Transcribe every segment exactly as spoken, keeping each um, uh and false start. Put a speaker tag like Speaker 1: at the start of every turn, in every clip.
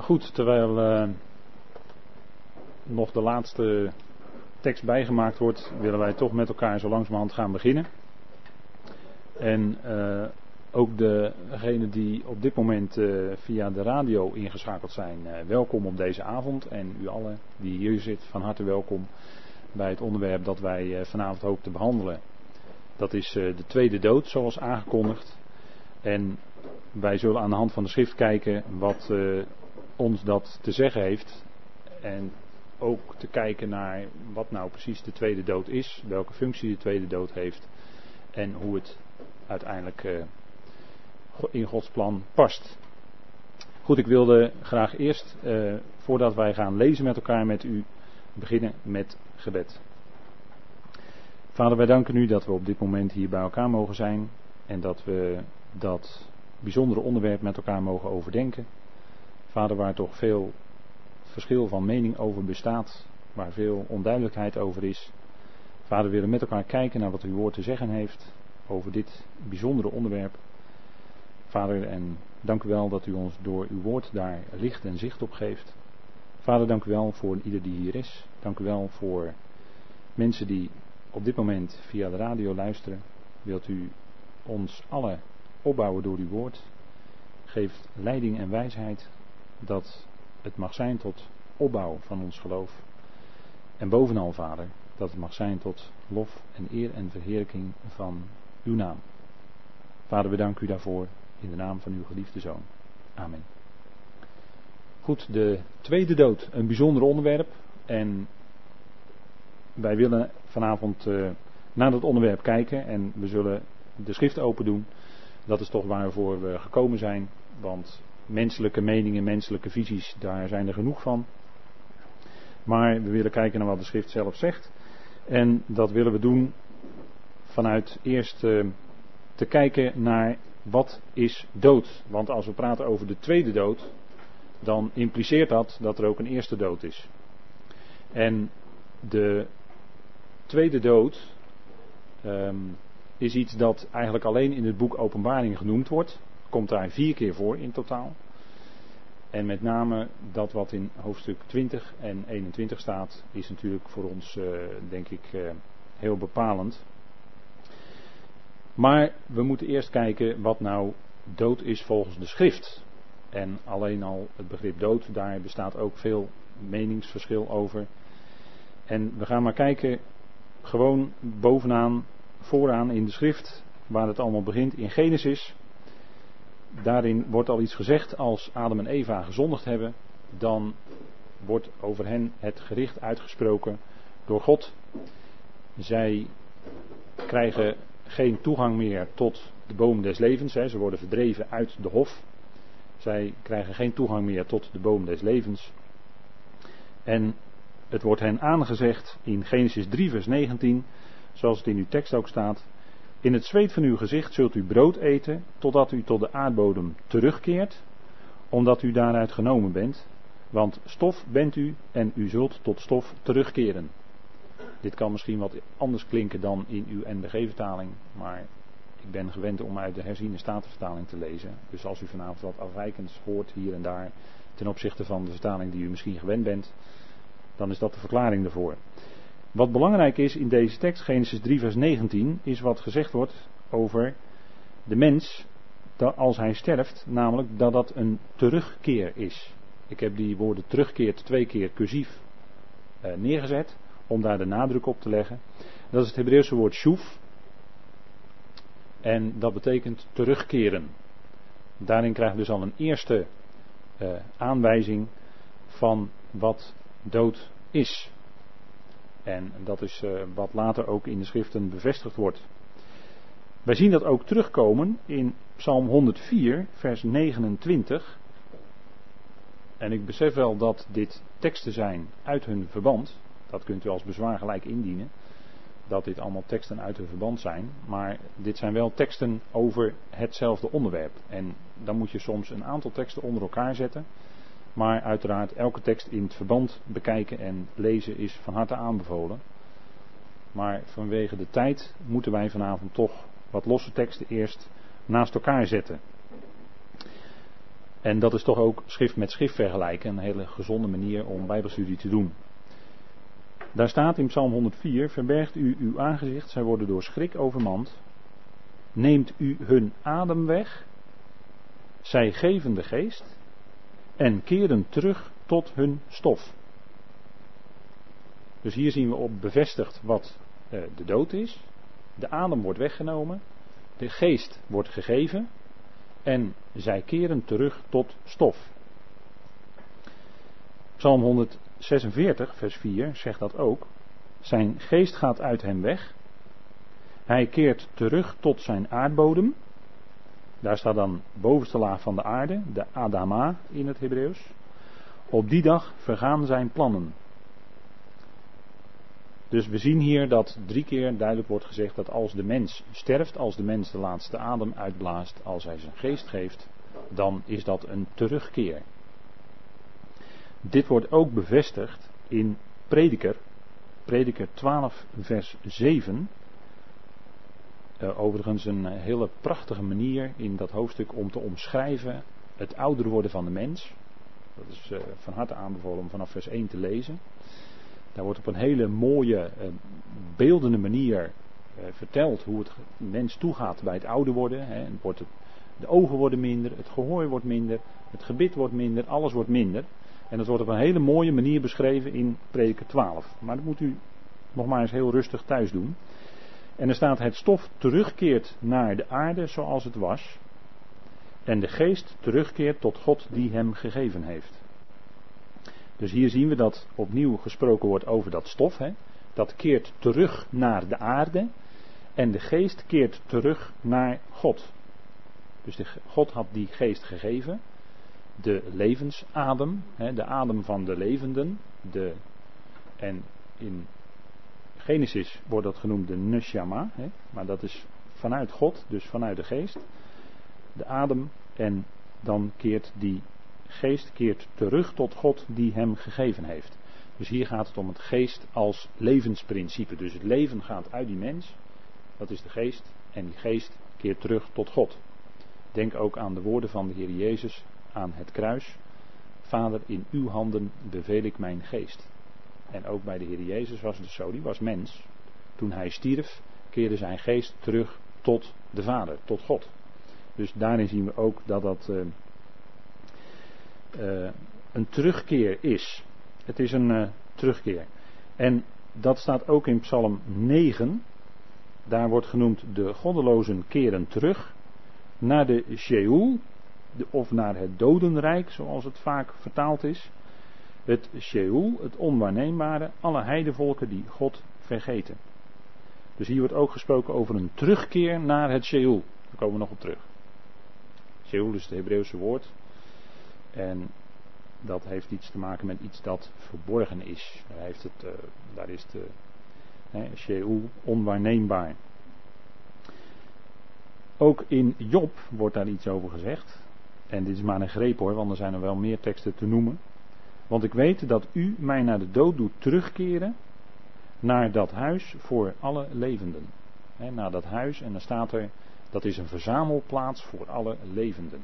Speaker 1: Goed, terwijl uh, nog de laatste tekst bijgemaakt wordt, willen wij toch met elkaar zo langzamerhand gaan beginnen. En uh, ook degenen die op dit moment uh, via de radio ingeschakeld zijn, uh, welkom op deze avond. En u allen die hier zit, van harte welkom bij het onderwerp dat wij uh, vanavond hopen te behandelen. Dat is uh, de tweede dood, zoals aangekondigd. En wij zullen aan de hand van de schrift kijken wat uh, ons dat te zeggen heeft. En ook te kijken naar wat nou precies de tweede dood is. Welke functie de tweede dood heeft. En hoe het uiteindelijk uh, in Gods plan past. Goed, ik wilde graag eerst, uh, voordat wij gaan lezen met elkaar met u, beginnen met gebed. Vader, wij danken u dat we op dit moment hier bij elkaar mogen zijn. En dat we dat bijzondere onderwerp met elkaar mogen overdenken. Vader, waar toch veel verschil van mening over bestaat. Waar veel onduidelijkheid over is. Vader, we willen met elkaar kijken naar wat uw woord te zeggen heeft. Over dit bijzondere onderwerp. Vader, en dank u wel dat u ons door uw woord daar licht en zicht op geeft. Vader, dank u wel voor ieder die hier is. Dank u wel voor mensen die op dit moment via de radio luisteren. Wilt u ons allen opbouwen door uw woord. Geef leiding en wijsheid dat het mag zijn tot opbouw van ons geloof. En bovenal, Vader, dat het mag zijn tot lof en eer en verheerlijking van uw naam. Vader, we danken u daarvoor in de naam van uw geliefde Zoon. Amen. Goed, de tweede dood, een bijzonder onderwerp. En wij willen vanavond uh, naar dat onderwerp kijken en we zullen de schrift open doen. Dat is toch waarvoor we gekomen zijn, want menselijke meningen, menselijke visies, daar zijn er genoeg van. Maar we willen kijken naar wat de schrift zelf zegt. En dat willen we doen vanuit eerst uh, te kijken naar wat is dood. Want als we praten over de tweede dood, dan impliceert dat dat er ook een eerste dood is. En de tweede dood um, is iets dat eigenlijk alleen in het boek Openbaring genoemd wordt. Komt daar vier keer voor in totaal. En met name dat wat in hoofdstuk twintig en eenentwintig staat, is natuurlijk voor ons, uh, denk ik, uh, heel bepalend. Maar we moeten eerst kijken wat nou dood is volgens de schrift. En alleen al het begrip dood, daar bestaat ook veel meningsverschil over. En we gaan maar kijken, gewoon bovenaan, vooraan in de schrift, waar het allemaal begint, in Genesis. Daarin wordt al iets gezegd, als Adam en Eva gezondigd hebben, dan wordt over hen het gericht uitgesproken door God. Zij krijgen geen toegang meer tot de boom des levens, hè. Ze worden verdreven uit de hof. Zij krijgen geen toegang meer tot de boom des levens. En het wordt hen aangezegd in Genesis drie vers negentien, zoals het in uw tekst ook staat. In het zweet van uw gezicht zult u brood eten, totdat u tot de aardbodem terugkeert, omdat u daaruit genomen bent. Want stof bent u en u zult tot stof terugkeren. Dit kan misschien wat anders klinken dan in uw N B G-vertaling, maar ik ben gewend om uit de herziene statenvertaling te lezen. Dus als u vanavond wat afwijkends hoort hier en daar ten opzichte van de vertaling die u misschien gewend bent, dan is dat de verklaring daarvoor. Wat belangrijk is in deze tekst, Genesis drie vers negentien, is wat gezegd wordt over de mens dat als hij sterft, namelijk dat dat een terugkeer is. Ik heb die woorden terugkeert twee keer cursief eh, neergezet, om daar de nadruk op te leggen. Dat is het Hebreeuwse woord shuv. En dat betekent terugkeren. Daarin krijgen we dus al een eerste uh, aanwijzing van wat dood is. En dat is uh, wat later ook in de schriften bevestigd wordt. Wij zien dat ook terugkomen in Psalm honderdvier, vers negenentwintig. En ik besef wel dat dit teksten zijn uit hun verband. Dat kunt u als bezwaar gelijk indienen. Dat dit allemaal teksten uit hun verband zijn. Maar dit zijn wel teksten over hetzelfde onderwerp. En dan moet je soms een aantal teksten onder elkaar zetten. Maar uiteraard elke tekst in het verband bekijken en lezen is van harte aanbevolen. Maar vanwege de tijd moeten wij vanavond toch wat losse teksten eerst naast elkaar zetten. En dat is toch ook schrift met schrift vergelijken, een hele gezonde manier om bijbelstudie te doen. Daar staat in Psalm honderdvier, verbergt u uw aangezicht, zij worden door schrik overmand. Neemt u hun adem weg, zij geven de geest en keren terug tot hun stof. Dus hier zien we op bevestigd wat uh, de dood is. De adem wordt weggenomen, de geest wordt gegeven en zij keren terug tot stof. Psalm honderdzesenveertig, vers vier zegt dat ook. Zijn geest gaat uit hem weg. Hij keert terug tot zijn aardbodem. Daar staat dan bovenste laag van de aarde, de Adama in het Hebreeuws. Op die dag vergaan zijn plannen. Dus we zien hier dat drie keer duidelijk wordt gezegd dat als de mens sterft, als de mens de laatste adem uitblaast, als hij zijn geest geeft, dan is dat een terugkeer. Dit wordt ook bevestigd in Prediker, Prediker twaalf vers zeven. Uh, overigens een hele prachtige manier in dat hoofdstuk om te omschrijven het ouder worden van de mens. Dat is uh, van harte aanbevolen om vanaf vers één te lezen. Daar wordt op een hele mooie, uh, beeldende manier uh, verteld hoe het mens toegaat bij het ouder worden. Hè. Het wordt het, de ogen worden minder, het gehoor wordt minder, het gebit wordt minder, alles wordt minder. En dat wordt op een hele mooie manier beschreven in Prediker twaalf. Maar dat moet u nog maar eens heel rustig thuis doen. En er staat: het stof terugkeert naar de aarde zoals het was. En de geest terugkeert tot God die hem gegeven heeft. Dus hier zien we dat opnieuw gesproken wordt over dat stof. Hè. Dat keert terug naar de aarde. En de geest keert terug naar God. Dus de, God had die geest gegeven. De levensadem. Hè, de adem van de levenden. De, en in Genesis wordt dat genoemd de neshama. Hè, maar dat is vanuit God. Dus vanuit de geest. De adem. En dan keert die geest keert terug tot God die hem gegeven heeft. Dus hier gaat het om het geest als levensprincipe. Dus het leven gaat uit die mens. Dat is de geest. En die geest keert terug tot God. Denk ook aan de woorden van de Heer Jezus aan het kruis. Vader, in uw handen beveel ik mijn geest. En ook bij de Heer Jezus was het zo. Die was mens. Toen hij stierf keerde zijn geest terug tot de Vader. Tot God. Dus daarin zien we ook dat dat uh, uh, een terugkeer is. Het is een uh, terugkeer. En dat staat ook in Psalm negen. Daar wordt genoemd: de goddelozen keren terug naar de Sheol, of naar het dodenrijk, zoals het vaak vertaald is. Het Sheol, het onwaarneembare, alle heidevolken die God vergeten. Dus hier wordt ook gesproken over een terugkeer naar het Sheol. Daar komen we nog op terug. Sheol is het Hebreeuwse woord. En dat heeft iets te maken met iets dat verborgen is. Daar, heeft het, uh, daar is de hè, Sheol onwaarneembaar. Ook in Job wordt daar iets over gezegd. En dit is maar een greep hoor, want er zijn er wel meer teksten te noemen. Want ik weet dat u mij naar de dood doet terugkeren. Naar dat huis voor alle levenden. He, naar dat huis, en dan staat er: dat is een verzamelplaats voor alle levenden.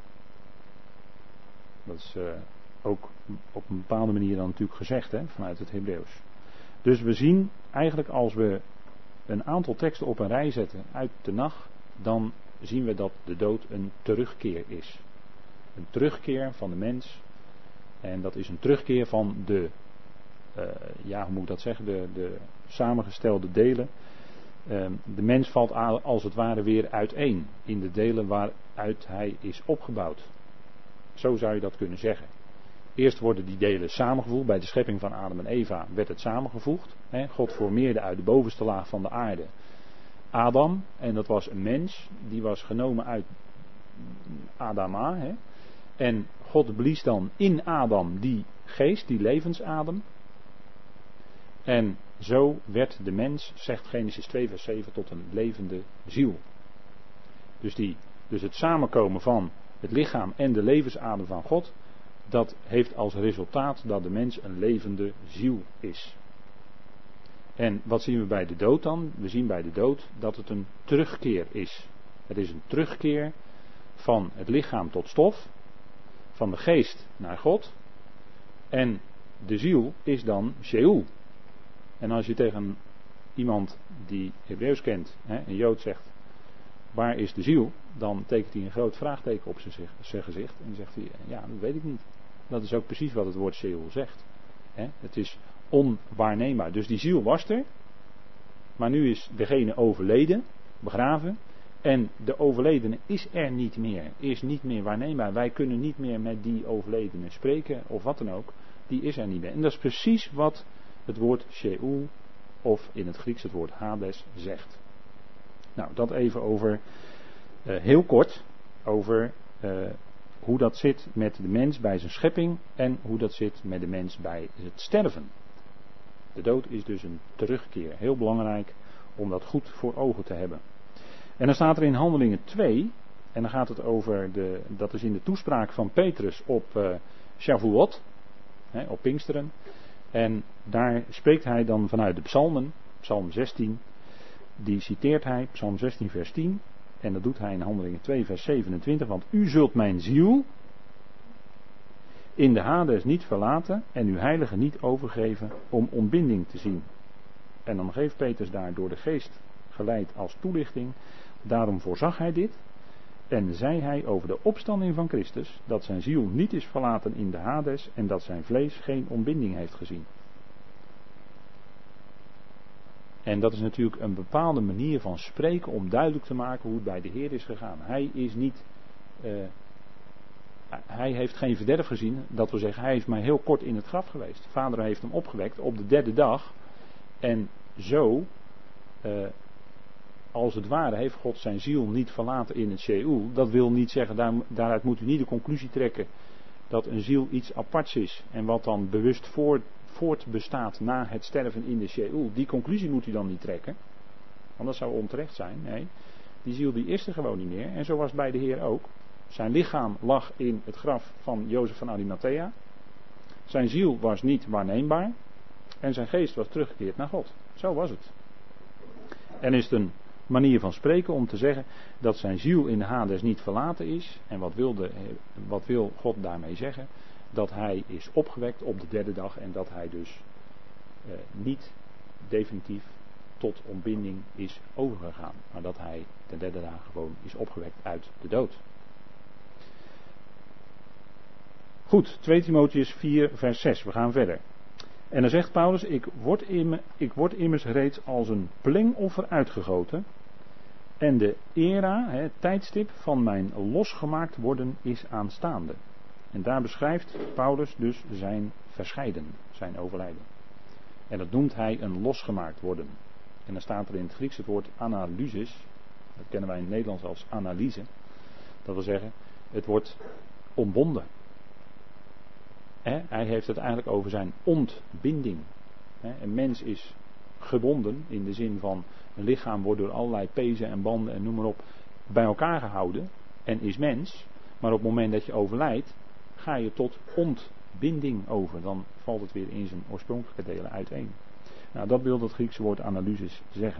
Speaker 1: Dat is uh, ook op een bepaalde manier dan natuurlijk gezegd, hè, vanuit het Hebreeuws. Dus we zien eigenlijk, als we een aantal teksten op een rij zetten uit de nacht, dan zien we dat de dood een terugkeer is. Een terugkeer van de mens. En dat is een terugkeer van de, uh, ja hoe moet ik dat zeggen, de, de samengestelde delen. Uh, de mens valt als het ware weer uiteen in de delen waaruit hij is opgebouwd. Zo zou je dat kunnen zeggen. Eerst worden die delen samengevoegd. Bij de schepping van Adam en Eva werd het samengevoegd. Hè. God formeerde uit de bovenste laag van de aarde Adam. En dat was een mens. Die was genomen uit Adama. Hè. En God blies dan in Adam die geest, die levensadem. En zo werd de mens, zegt Genesis twee vers zeven, tot een levende ziel. Dus, die, dus het samenkomen van het lichaam en de levensadem van God, dat heeft als resultaat dat de mens een levende ziel is. En wat zien we bij de dood dan? We zien bij de dood dat het een terugkeer is. Het is een terugkeer van het lichaam tot stof. van de geest naar God. En de ziel is dan Sheol. En als je tegen iemand die Hebreeuws kent, hè, een Jood, zegt: waar is de ziel? Dan tekent hij een groot vraagteken op zijn, zijn gezicht. En dan zegt hij: ja, dat weet ik niet. Dat is ook precies wat het woord Sheol zegt. Hè? Het is onwaarneembaar. Dus die ziel was er. Maar nu is degene overleden, begraven. En de overledene is er niet meer. Is niet meer waarneembaar. Wij kunnen niet meer met die overledene spreken of wat dan ook. Die is er niet meer. En dat is precies wat het woord Sheol, of in het Grieks het woord Hades, zegt. Nou, dat even over, uh, heel kort, over uh, hoe dat zit met de mens bij zijn schepping en hoe dat zit met de mens bij het sterven. De dood is dus een terugkeer. Heel belangrijk om dat goed voor ogen te hebben. En dan staat er in Handelingen twee, en dan gaat het over, de, dat is in de toespraak van Petrus op uh, Shavuot, hè, op Pinksteren. En daar spreekt hij dan vanuit de psalmen, psalm zestien, die citeert hij, psalm zestien vers tien. En dat doet hij in Handelingen twee vers zevenentwintig. Want u zult mijn ziel in de Hades niet verlaten en uw heilige niet overgeven om ontbinding te zien. En dan geeft Petrus daar door de geest geleid als toelichting. Daarom voorzag hij dit. En zei hij over de opstanding van Christus dat zijn ziel niet is verlaten in de Hades en dat zijn vlees geen ontbinding heeft gezien. En dat is natuurlijk een bepaalde manier van spreken om duidelijk te maken hoe het bij de Heer is gegaan. Hij is niet, uh, hij heeft geen verderf gezien, dat wil zeggen, hij is maar heel kort in het graf geweest. Vader heeft hem opgewekt op de derde dag. En zo, uh, als het ware, heeft God zijn ziel niet verlaten in het Sheol. Dat wil niet zeggen, daar, daaruit moet u niet de conclusie trekken dat een ziel iets aparts is. En wat dan bewust voort, voortbestaat na het sterven in de Sheol. Die conclusie moet u dan niet trekken. Want dat zou onterecht zijn. Nee, die ziel die is er gewoon niet meer. En zo was het bij de Heer ook. Zijn lichaam lag in het graf van Jozef van Arimathea. Zijn ziel was niet waarneembaar. En zijn geest was teruggekeerd naar God. Zo was het. En is het een manier van spreken om te zeggen dat zijn ziel in de Hades niet verlaten is. En wat wil, de, wat wil God daarmee zeggen? Dat hij is opgewekt op de derde dag en dat hij dus eh, niet definitief tot ontbinding is overgegaan. Maar dat hij de derde dag gewoon is opgewekt uit de dood. Goed, twee Timotheüs vier vers zes, we gaan verder. En dan zegt Paulus, ik word, in, ik word immers reeds als een plengoffer uitgegoten. En de era, het tijdstip van mijn losgemaakt worden is aanstaande. En daar beschrijft Paulus dus zijn verscheiden, zijn overlijden. En dat noemt hij een losgemaakt worden. En dan staat er in het Grieks het woord analysis. Dat kennen wij in het Nederlands als analyse. Dat wil zeggen, het wordt ontbonden. He, hij heeft het eigenlijk over zijn ontbinding. He, een mens is gebonden in de zin van een lichaam wordt door allerlei pezen en banden en noem maar op bij elkaar gehouden en is mens. Maar op het moment dat je overlijdt ga je tot ontbinding over. Dan valt het weer in zijn oorspronkelijke delen uiteen. Nou, dat wil het Griekse woord analysis zeggen.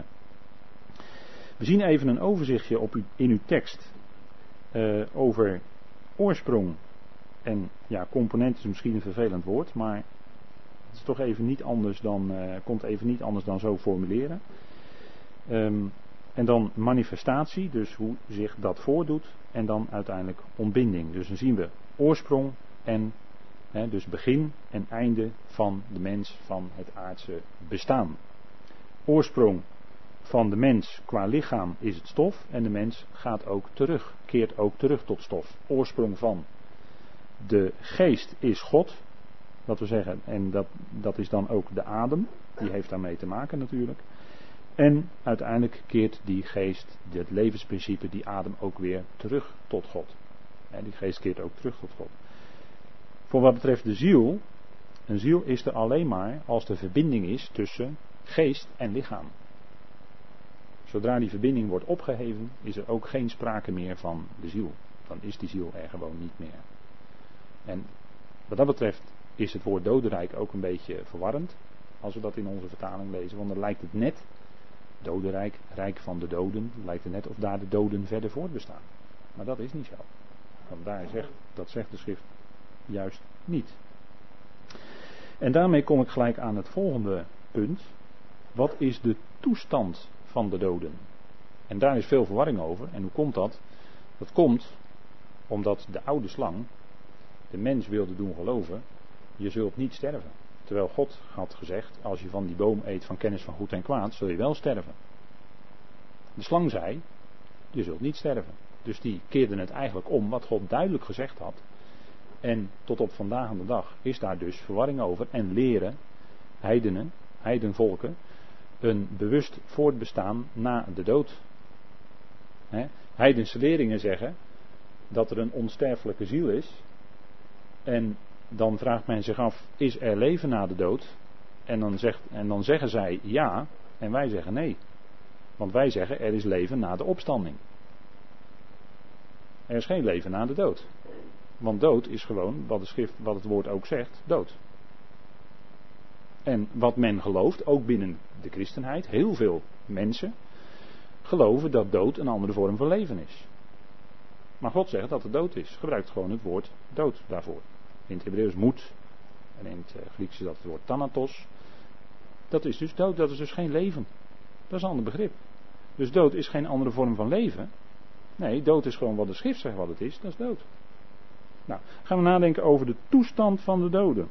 Speaker 1: We zien even een overzichtje op u, in uw tekst uh, over oorsprong. En ja, component is misschien een vervelend woord, maar het is toch even niet anders dan, uh, komt even niet anders dan zo formuleren. Um, en dan manifestatie, dus hoe zich dat voordoet. En dan uiteindelijk ontbinding. Dus dan zien we oorsprong en hè, dus begin en einde van de mens, van het aardse bestaan. Oorsprong van de mens qua lichaam is het stof en de mens gaat ook terug, keert ook terug tot stof. Oorsprong van de geest is God, dat we zeggen, en dat, dat is dan ook de adem, die heeft daarmee te maken natuurlijk. En uiteindelijk keert die geest, het levensprincipe, die adem ook weer terug tot God. En die geest keert ook terug tot God. Voor wat betreft de ziel, een ziel is er alleen maar als de verbinding is tussen geest en lichaam. Zodra die verbinding wordt opgeheven, is er ook geen sprake meer van de ziel. Dan is die ziel er gewoon niet meer. En wat dat betreft is het woord dodenrijk ook een beetje verwarrend. Als we dat in onze vertaling lezen. Want dan lijkt het net, dodenrijk, rijk van de doden, lijkt het net of daar de doden verder voortbestaan. Maar dat is niet zo. Want daar zegt, dat zegt de schrift juist niet. En daarmee kom ik gelijk aan het volgende punt. Wat is de toestand van de doden? En daar is veel verwarring over. En hoe komt dat? Dat komt omdat de oude slang de mens wilde doen geloven, je zult niet sterven. Terwijl God had gezegd, als je van die boom eet van kennis van goed en kwaad, zul je wel sterven. De slang zei, je zult niet sterven. Dus die keerde het eigenlijk om wat God duidelijk gezegd had. En tot op vandaag aan de dag is daar dus verwarring over. En leren heidenen, heidenvolken, een bewust voortbestaan na de dood. He, heidense leringen zeggen dat er een onsterfelijke ziel is. En dan vraagt men zich af, is er leven na de dood? En dan, zegt, en dan zeggen zij ja, en wij zeggen nee. Want wij zeggen, er is leven na de opstanding. Er is geen leven na de dood. Want dood is gewoon, wat, de schrift, wat het woord ook zegt, dood. En wat men gelooft, ook binnen de christenheid, heel veel mensen geloven dat dood een andere vorm van leven is. Maar God zegt dat het dood is. Gebruikt gewoon het woord dood daarvoor. In het Hebreeuws moet. En in het Grieks is dat het woord thanatos. Dat is dus dood, dat is dus geen leven. Dat is een ander begrip. Dus dood is geen andere vorm van leven. Nee, dood is gewoon wat de schrift zegt wat het is, dat is dood. Nou, gaan we nadenken over de toestand van de doden.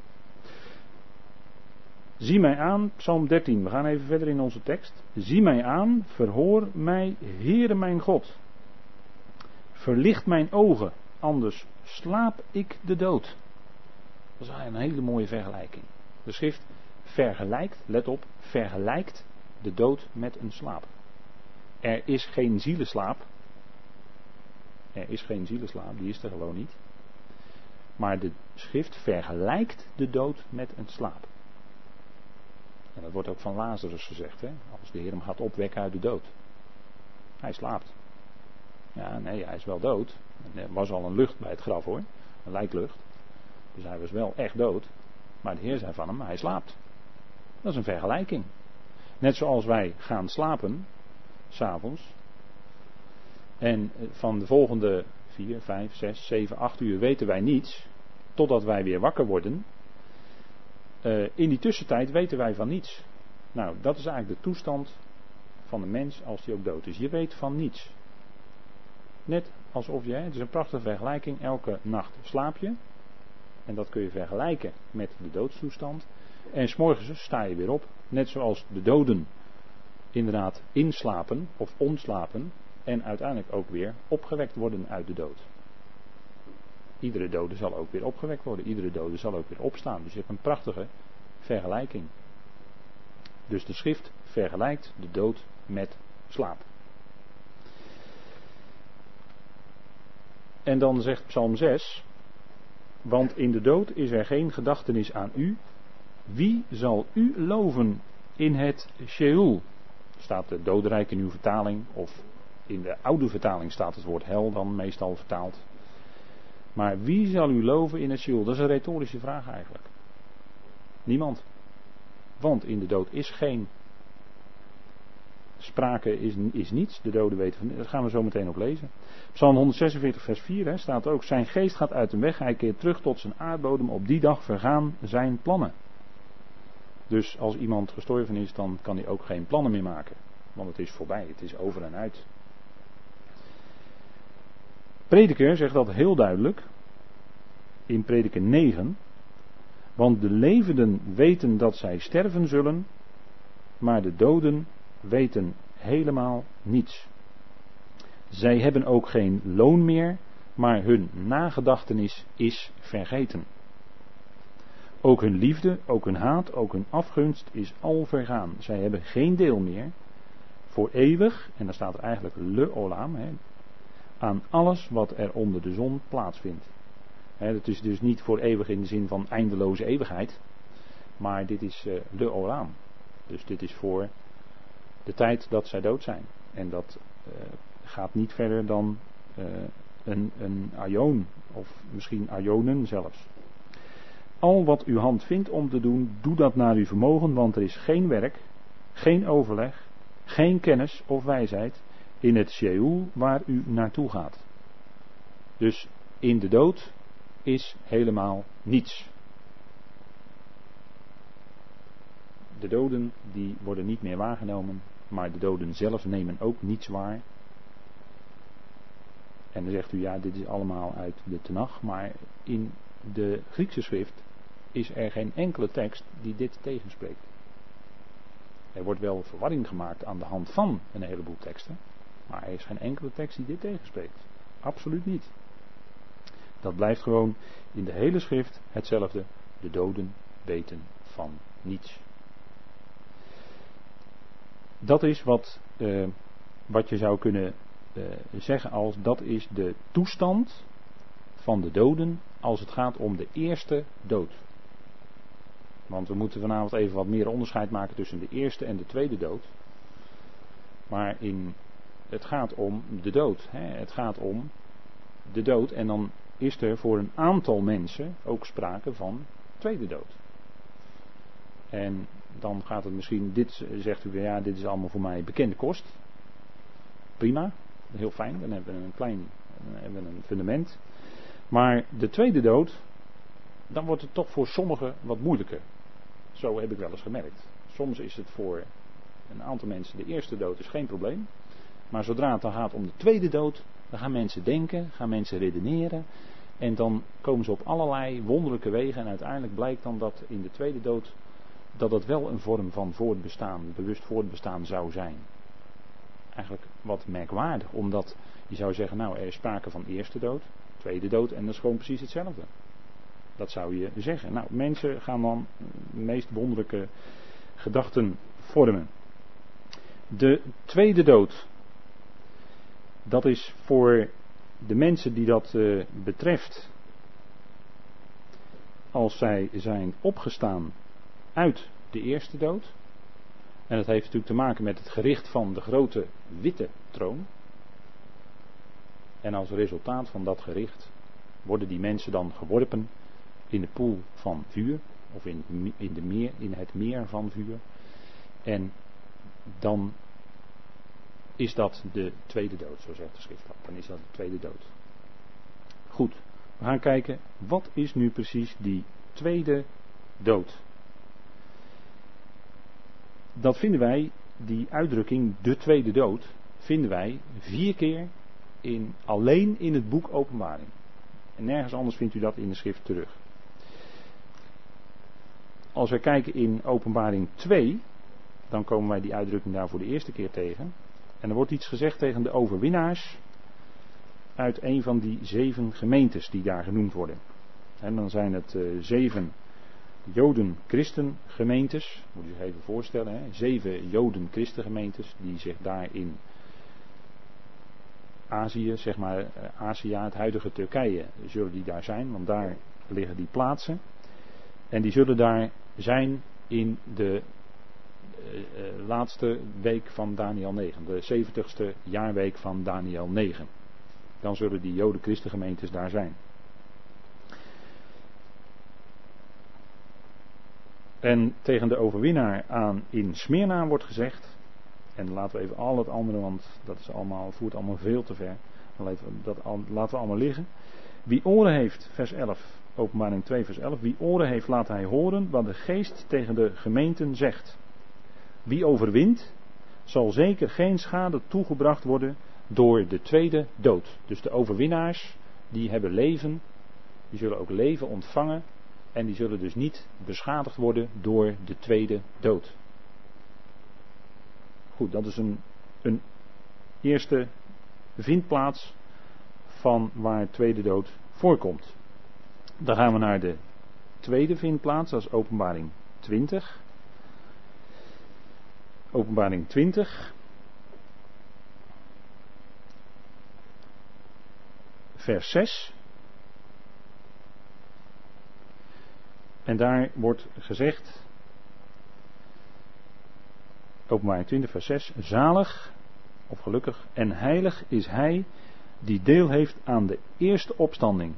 Speaker 1: Zie mij aan, Psalm dertien, we gaan even verder in onze tekst. Zie mij aan, verhoor mij, Heere mijn God. Verlicht mijn ogen, anders slaap ik de dood. Dat is eigenlijk een hele mooie vergelijking. De schrift vergelijkt, let op, vergelijkt de dood met een slaap. Er is geen zielenslaap. Er is geen zielenslaap, die is er gewoon niet. Maar de schrift vergelijkt de dood met een slaap. En dat wordt ook van Lazarus gezegd, hè? Als de Heer hem gaat opwekken uit de dood. Hij slaapt. Ja, nee, hij is wel dood. Er was al een lucht bij het graf hoor. Een lijklucht. Dus hij was wel echt dood. Maar de Heer zei van hem, hij slaapt. Dat is een vergelijking. Net zoals wij gaan slapen, 's avonds. En van de volgende vier, vijf, zes, zeven, acht uur weten wij niets. Totdat wij weer wakker worden. Uh, in die tussentijd weten wij van niets. Nou, dat is eigenlijk de toestand van de mens als die ook dood is. Je weet van niets. Net alsof je, het is een prachtige vergelijking, elke nacht slaap je. En dat kun je vergelijken met de doodstoestand. En 's morgens sta je weer op. Net zoals de doden inderdaad inslapen of ontslapen. En uiteindelijk ook weer opgewekt worden uit de dood. Iedere dode zal ook weer opgewekt worden. Iedere dode zal ook weer opstaan. Dus je hebt een prachtige vergelijking. Dus de schrift vergelijkt de dood met slaap. En dan zegt Psalm zes. Want in de dood is er geen gedachtenis aan u. Wie zal u loven in het Sheol? Staat de dodenrijk in uw vertaling. Of in de oude vertaling staat het woord hel dan meestal vertaald. Maar wie zal u loven in het Sheol? Dat is een retorische vraag eigenlijk. Niemand. Want in de dood is geen sprake, is, is niets. De doden weten van. Dat gaan we zo meteen ook lezen. Psalm honderdzesenveertig vers vier hè, staat ook. Zijn geest gaat uit hem weg. Hij keert terug tot zijn aardbodem. Op die dag vergaan zijn plannen. Dus als iemand gestorven is, dan kan hij ook geen plannen meer maken. Want het is voorbij. Het is over en uit. Prediker zegt dat heel duidelijk. In Prediker negen. Want de levenden weten dat zij sterven zullen. Maar de doden weten helemaal niets. Zij hebben ook geen loon meer. Maar hun nagedachtenis is vergeten. Ook hun liefde, ook hun haat, ook hun afgunst is al vergaan. Zij hebben geen deel meer. Voor eeuwig, en dan staat er eigenlijk le olam, hè, aan alles wat er onder de zon plaatsvindt. Hè, dat is dus niet voor eeuwig in de zin van eindeloze eeuwigheid. Maar dit is uh, le olam. Dus dit is voor de tijd dat zij dood zijn. En dat uh, gaat niet verder dan uh, een, een aion. Of misschien aionen zelfs. Al wat uw hand vindt om te doen, doe dat naar uw vermogen. Want er is geen werk, geen overleg, geen kennis of wijsheid in het Sheol waar u naartoe gaat. Dus in de dood is helemaal niets. De doden die worden niet meer waargenomen, maar de doden zelf nemen ook niets waar. En dan zegt u, ja, dit is allemaal uit de Tenach, maar in de Griekse schrift is er geen enkele tekst die dit tegenspreekt. Er wordt wel verwarring gemaakt aan de hand van een heleboel teksten, maar er is geen enkele tekst die dit tegenspreekt. Absoluut niet. Dat blijft gewoon in de hele schrift hetzelfde. De doden weten van niets. Dat is wat, uh, wat je zou kunnen uh, zeggen als dat is de toestand van de doden als het gaat om de eerste dood. Want we moeten vanavond even wat meer onderscheid maken tussen de eerste en de tweede dood. Maar in, het gaat om de dood. Hè? Het gaat om de dood en dan is er voor een aantal mensen ook sprake van tweede dood. En dan gaat het misschien, dit zegt u weer, ja, dit is allemaal voor mij bekende kost. Prima, heel fijn, dan hebben we een klein dan hebben we een fundament. Maar de tweede dood, dan wordt het toch voor sommigen wat moeilijker. Zo heb ik wel eens gemerkt. Soms is het voor een aantal mensen, de eerste dood is geen probleem. Maar zodra het dan gaat om de tweede dood, dan gaan mensen denken, gaan mensen redeneren. En dan komen ze op allerlei wonderlijke wegen. En uiteindelijk blijkt dan dat in de tweede dood, dat dat wel een vorm van voortbestaan, bewust voortbestaan zou zijn. Eigenlijk wat merkwaardig, omdat je zou zeggen, nou er is sprake van eerste dood, tweede dood en dat is gewoon precies hetzelfde. Dat zou je zeggen. Nou, mensen gaan dan de meest wonderlijke gedachten vormen. De tweede dood, dat is voor de mensen die dat uh, betreft, als zij zijn opgestaan uit de eerste dood. En dat heeft natuurlijk te maken met het gericht van de grote witte troon. En als resultaat van dat gericht worden die mensen dan geworpen in de poel van vuur. Of in, in, de meer, in het meer van vuur. En dan is dat de tweede dood, zo zegt de schrift. Dan is dat de tweede dood. Goed, we gaan kijken, wat is nu precies die tweede dood? Dat vinden wij, die uitdrukking, de tweede dood, vinden wij vier keer in, alleen in het boek Openbaring. En nergens anders vindt u dat in de schrift terug. Als we kijken in Openbaring twee, dan komen wij die uitdrukking daar voor de eerste keer tegen. En er wordt iets gezegd tegen de overwinnaars uit een van die zeven gemeentes die daar genoemd worden. En dan zijn het uh, zeven Joden-Christen-gemeentes, moet je zich even voorstellen, hè? Zeven Joden-Christen-gemeentes die zich daar in Azië, zeg maar Azië, het huidige Turkije, zullen die daar zijn, want daar liggen die plaatsen. En die zullen daar zijn in de uh, uh, laatste week van Daniël negen, de zeventigste jaarweek van Daniël negen. Dan zullen die Joden-Christen-gemeentes daar zijn. En tegen de overwinnaar aan in Smyrna wordt gezegd, en laten we even al het andere, want dat is allemaal, voert allemaal veel te ver, laten we, dat, laten we allemaal liggen. Wie oren heeft, vers elf, Openbaring twee vers elf, wie oren heeft laat hij horen wat de geest tegen de gemeenten zegt. Wie overwint, zal zeker geen schade toegebracht worden door de tweede dood. Dus de overwinnaars, die hebben leven, die zullen ook leven ontvangen. En die zullen dus niet beschadigd worden door de tweede dood. Goed, dat is een, een eerste vindplaats van waar tweede dood voorkomt. Dan gaan we naar de tweede vindplaats, dat is Openbaring twintig. Openbaring twintig. Vers zes. En daar wordt gezegd, Openbaring twintig vers zes, zalig of gelukkig en heilig is hij die deel heeft aan de eerste opstanding.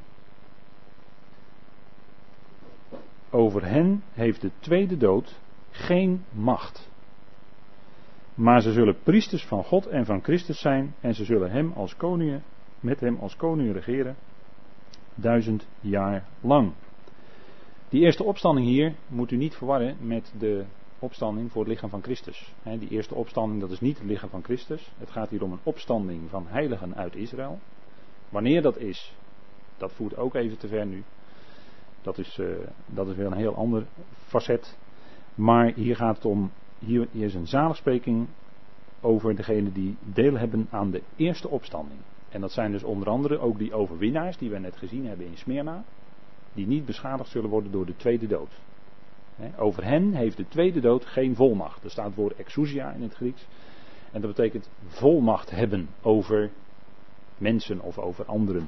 Speaker 1: Over hen heeft de tweede dood geen macht. Maar ze zullen priesters van God en van Christus zijn en ze zullen hem als koningen, met hem als koning regeren Duizend jaar lang. Die eerste opstanding hier moet u niet verwarren met de opstanding voor het lichaam van Christus. He, die eerste opstanding, dat is niet het lichaam van Christus. Het gaat hier om een opstanding van heiligen uit Israël. Wanneer dat is, dat voert ook even te ver nu. Dat is, uh, dat is weer een heel ander facet. Maar hier gaat het om, hier, hier is een zaligspreking over degenen die deel hebben aan de eerste opstanding. En dat zijn dus onder andere ook die overwinnaars die we net gezien hebben in Smyrna. Die niet beschadigd zullen worden door de tweede dood. He, over hen heeft de tweede dood geen volmacht. Er staat het woord exousia in het Grieks. En dat betekent volmacht hebben over mensen of over anderen.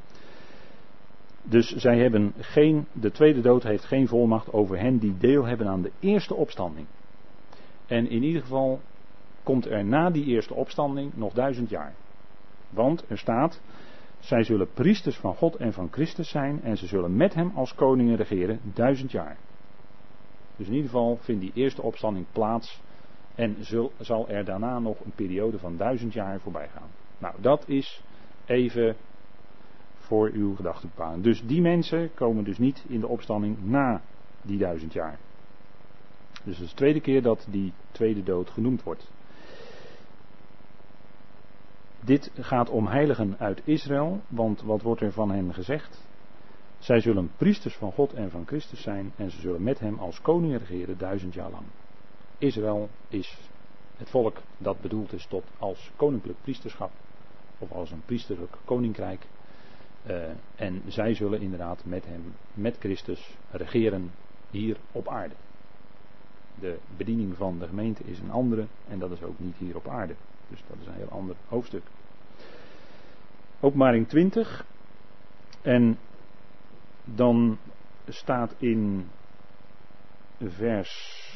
Speaker 1: Dus zij hebben geen, de tweede dood heeft geen volmacht over hen die deel hebben aan de eerste opstanding. En in ieder geval komt er na die eerste opstanding nog duizend jaar. Want er staat, zij zullen priesters van God en van Christus zijn en ze zullen met hem als koningen regeren duizend jaar. Dus in ieder geval vindt die eerste opstanding plaats en zul, zal er daarna nog een periode van duizend jaar voorbij gaan. Nou, dat is even voor uw gedachtenbepaling. Dus die mensen komen dus niet in de opstanding na die duizend jaar. Dus het is de tweede keer dat die tweede dood genoemd wordt. Dit gaat om heiligen uit Israël, want wat wordt er van hen gezegd? Zij zullen priesters van God en van Christus zijn en ze zullen met hem als koningen regeren duizend jaar lang. Israël is het volk dat bedoeld is tot als koninklijk priesterschap of als een priesterlijk koninkrijk. Uh, en zij zullen inderdaad met hem, met Christus, regeren hier op aarde. De bediening van de gemeente is een andere en dat is ook niet hier op aarde. Dus dat is een heel ander hoofdstuk. Openbaring twintig. En dan staat in vers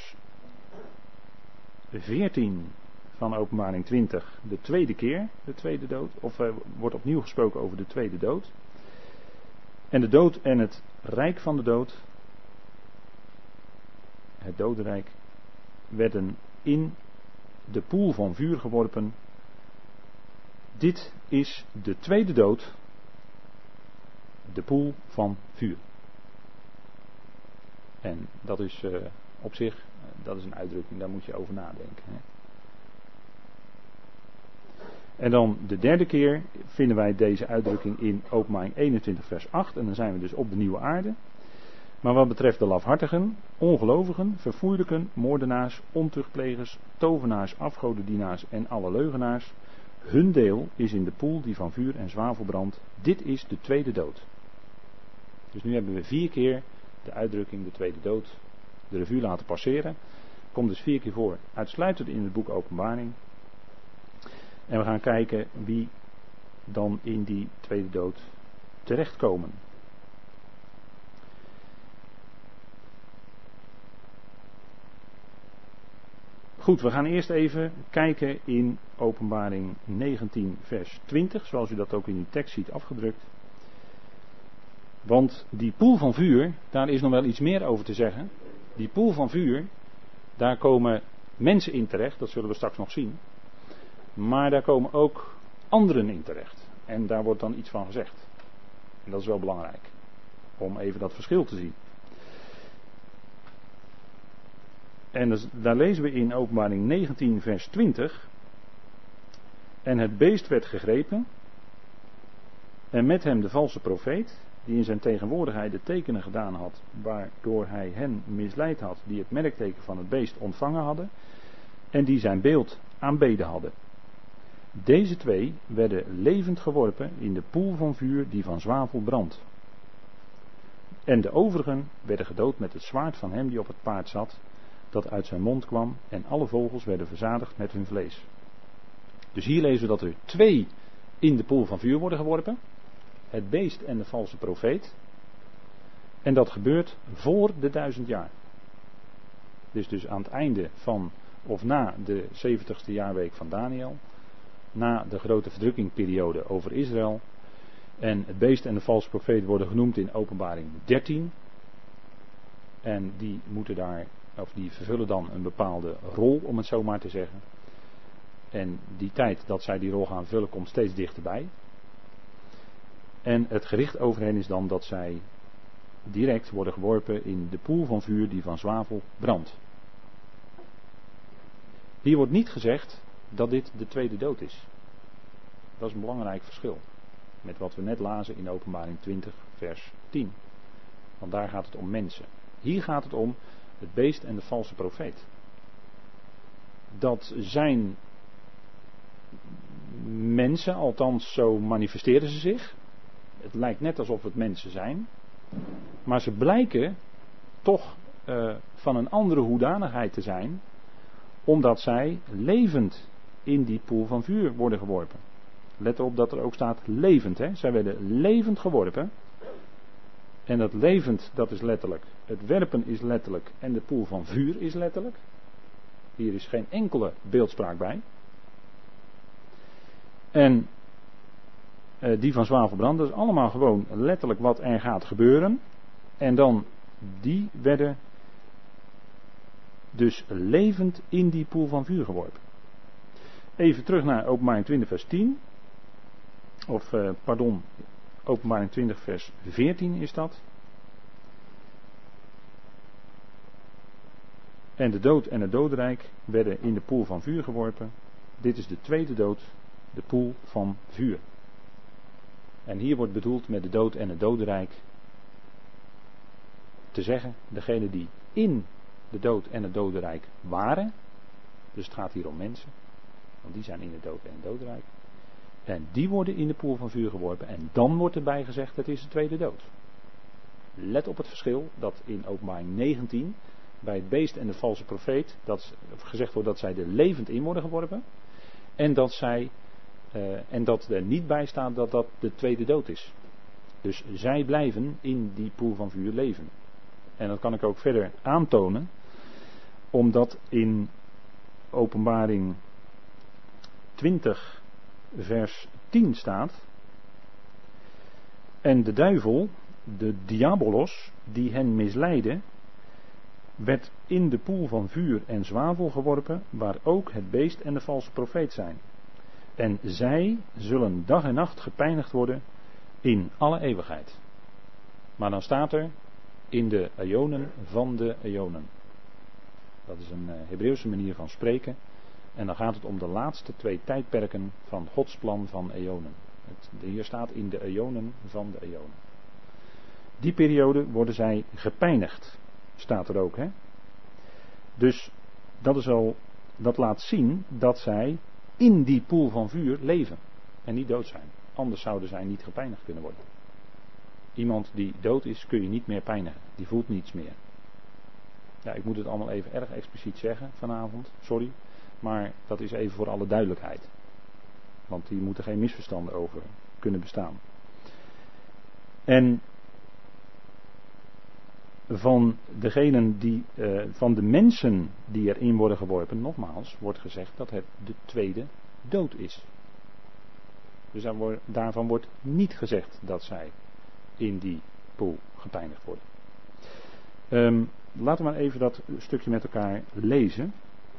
Speaker 1: veertien van Openbaring twintig de tweede keer, de tweede dood. Of er wordt opnieuw gesproken over de tweede dood. En de dood en het rijk van de dood, het dodenrijk, werden in de poel van vuur geworpen. Dit is de tweede dood, de poel van vuur. En dat is uh, op zich, dat is een uitdrukking, daar moet je over nadenken. Hè. En dan de derde keer vinden wij deze uitdrukking in Openbaring eenentwintig vers acht. En dan zijn we dus op de nieuwe aarde. Maar wat betreft de lafhartigen, ongelovigen, verfoeilijken, moordenaars, ontuchtplegers, tovenaars, afgodendienaars en alle leugenaars, hun deel is in de poel die van vuur en zwavel brandt. Dit is de tweede dood. Dus nu hebben we vier keer de uitdrukking de tweede dood de revue laten passeren. Komt dus vier keer voor, uitsluitend in het boek Openbaring. En we gaan kijken wie dan in die tweede dood terechtkomen. Goed, we gaan eerst even kijken in Openbaring negentien vers twintig, zoals u dat ook in uw tekst ziet afgedrukt. Want die poel van vuur, daar is nog wel iets meer over te zeggen. Die poel van vuur, daar komen mensen in terecht, dat zullen we straks nog zien. Maar daar komen ook anderen in terecht. En daar wordt dan iets van gezegd. En dat is wel belangrijk, om even dat verschil te zien. En dus, daar lezen we in Openbaring negentien vers twintig. En het beest werd gegrepen. En met hem de valse profeet. Die in zijn tegenwoordigheid de tekenen gedaan had. Waardoor hij hen misleid had. Die het merkteken van het beest ontvangen hadden. En die zijn beeld aanbeden hadden. Deze twee werden levend geworpen in de poel van vuur die van zwavel brandt. En de overigen werden gedood met het zwaard van hem die op het paard zat. Dat uit zijn mond kwam en alle vogels werden verzadigd met hun vlees. Dus hier lezen we dat er twee in de poel van vuur worden geworpen. Het beest en de valse profeet. En dat gebeurt voor de duizend jaar. Dus dus aan het einde van of na de zeventigste jaarweek van Daniel. Na de grote verdrukkingperiode over Israël. En het beest en de valse profeet worden genoemd in Openbaring dertien. En die moeten daar, of die vervullen dan een bepaalde rol, om het zo maar te zeggen. En die tijd dat zij die rol gaan vullen komt steeds dichterbij. En het gericht over hen is dan dat zij direct worden geworpen in de poel van vuur die van zwavel brandt. Hier wordt niet gezegd dat dit de tweede dood is. Dat is een belangrijk verschil met wat we net lazen in Openbaring twintig vers tien. Want daar gaat het om mensen. Hier gaat het om het beest en de valse profeet. Dat zijn mensen, althans zo manifesteren ze zich. Het lijkt net alsof het mensen zijn. Maar ze blijken toch uh, van een andere hoedanigheid te zijn. Omdat zij levend in die poel van vuur worden geworpen. Let op dat er ook staat levend. Hè? Zij werden levend geworpen. En dat levend, dat is letterlijk. Het werpen is letterlijk. En de poel van vuur is letterlijk. Hier is geen enkele beeldspraak bij. En uh, die van zwavelbrand, dat is allemaal gewoon letterlijk wat er gaat gebeuren. En dan, die werden dus levend in die poel van vuur geworpen. Even terug naar Openbaring twintig vers tien. Of, uh, pardon, Openbaring twintig vers veertien is dat. En de dood en het dodenrijk werden in de poel van vuur geworpen. Dit is de tweede dood, de poel van vuur. En hier wordt bedoeld met de dood en het dodenrijk te zeggen, degene die in de dood en het dodenrijk waren. Dus het gaat hier om mensen. Want die zijn in de dood en het dodenrijk. En die worden in de poel van vuur geworpen. En dan wordt erbij gezegd, het is de tweede dood. Let op het verschil dat in Openbaring negentien, bij het beest en de valse profeet, dat gezegd wordt dat zij er levend in worden geworpen. En dat, zij, uh, en dat er niet bij staat dat dat de tweede dood is. Dus zij blijven in die poel van vuur leven. En dat kan ik ook verder aantonen. Omdat in Openbaring twintig vers tien staat. En de duivel, de diabolos, die hen misleidde, werd in de poel van vuur en zwavel geworpen, waar ook het beest en de valse profeet zijn. En zij zullen dag en nacht gepijnigd worden in alle eeuwigheid. Maar dan staat er in de eonen van de eonen. Dat is een Hebreeuwse manier van spreken. En dan gaat het om de laatste twee tijdperken van Gods plan van eonen. Het, hier staat in de eonen van de eonen. Die periode worden zij gepijnigd. Staat er ook, hè? Dus dat is al, dat laat zien dat zij in die poel van vuur leven. En niet dood zijn. Anders zouden zij niet gepijnigd kunnen worden. Iemand die dood is kun je niet meer pijnigen. Die voelt niets meer. Ja, ik moet het allemaal even erg expliciet zeggen vanavond. Sorry. Maar dat is even voor alle duidelijkheid. Want hier moeten geen misverstanden over kunnen bestaan. En van degenen die, uh, van de mensen die erin worden geworpen, nogmaals, wordt gezegd dat het de tweede dood is. Dus daar wordt, daarvan wordt niet gezegd dat zij in die poel gepijnigd worden. Um, laten we maar even dat stukje met elkaar lezen.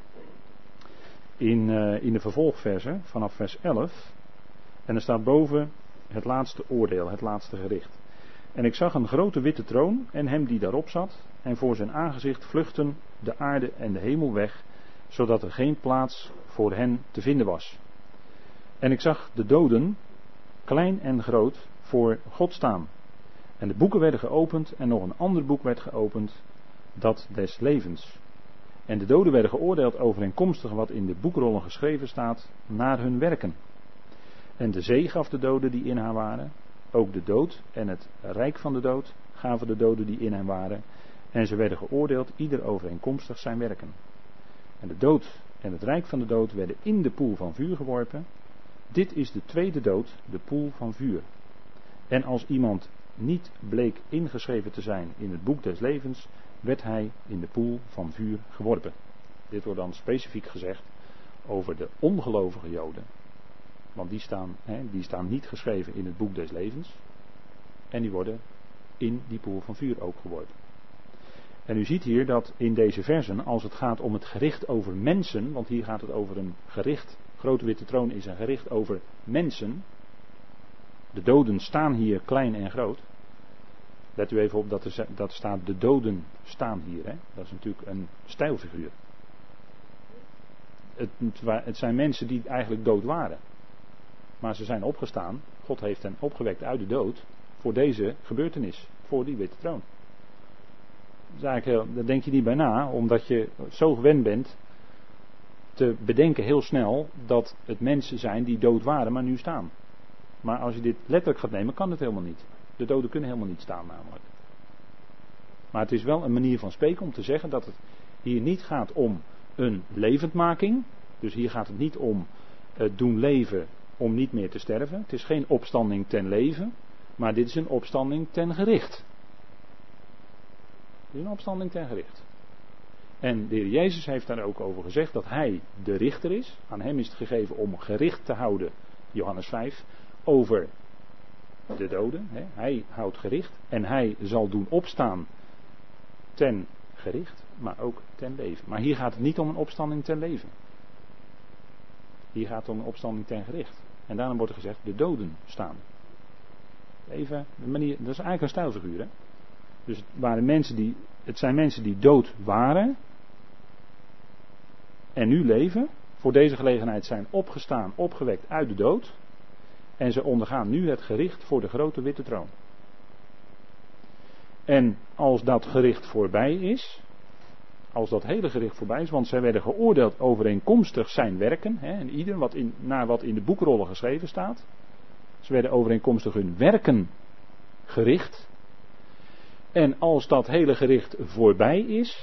Speaker 1: In, uh, in de vervolgversen vanaf vers elf. En er staat boven het laatste oordeel, het laatste gericht. En ik zag een grote witte troon en hem die daarop zat. En voor zijn aangezicht vluchtten de aarde en de hemel weg, zodat er geen plaats voor hen te vinden was. En ik zag de doden, klein en groot, voor God staan. En de boeken werden geopend en nog een ander boek werd geopend, dat des levens. En de doden werden geoordeeld overeenkomstig wat in de boekrollen geschreven staat, naar hun werken. En de zee gaf de doden die in haar waren, ook de dood en het rijk van de dood gaven de doden die in hen waren. En ze werden geoordeeld, ieder overeenkomstig zijn werken. En de dood en het rijk van de dood werden in de poel van vuur geworpen. Dit is de tweede dood, de poel van vuur. En als iemand niet bleek ingeschreven te zijn in het boek des levens, werd hij in de poel van vuur geworpen. Dit wordt dan specifiek gezegd over de ongelovige Joden. Want die staan, hè, die staan niet geschreven in het boek des levens. En die worden in die poel van vuur ook geworpen. En u ziet hier dat in deze versen, als het gaat om het gericht over mensen, want hier gaat het over een gericht, grote witte troon is een gericht over mensen. De doden staan hier klein en groot. Let u even op dat er, dat er staat de doden staan hier. Hè? Dat is natuurlijk een stijlfiguur. Het, het zijn mensen die eigenlijk dood waren. Maar ze zijn opgestaan. God heeft hen opgewekt uit de dood. Voor deze gebeurtenis. Voor die witte troon. Dus eigenlijk, daar denk je niet bij na. Omdat je zo gewend bent te bedenken heel snel dat het mensen zijn die dood waren maar nu staan. Maar als je dit letterlijk gaat nemen kan het helemaal niet. De doden kunnen helemaal niet staan namelijk. Maar het is wel een manier van spreken om te zeggen dat het hier niet gaat om een levendmaking. Dus hier gaat het niet om het doen leven om niet meer te sterven. Het is geen opstanding ten leven. Maar dit is een opstanding ten gericht. Dit is een opstanding ten gericht. En de Heer Jezus heeft daar ook over gezegd dat Hij de richter is. Aan Hem is het gegeven om gericht te houden, Johannes vijf, over de doden. Hij houdt gericht en Hij zal doen opstaan ten gericht, maar ook ten leven. Maar hier gaat het niet om een opstanding ten leven. Hier gaat het om een opstanding ten gericht. En daarom wordt er gezegd, de doden staan. Even, de manier, dat is eigenlijk een stijlfiguur. Hè? Dus het, waren mensen die, het zijn mensen die dood waren en nu leven. Voor deze gelegenheid zijn opgestaan, opgewekt uit de dood. En ze ondergaan nu het gericht voor de grote witte troon. En als dat gericht voorbij is, als dat hele gericht voorbij is, want zij werden geoordeeld overeenkomstig zijn werken, hè, en ieder wat in, naar wat in de boekrollen geschreven staat. Ze werden overeenkomstig hun werken gericht. En als dat hele gericht voorbij is,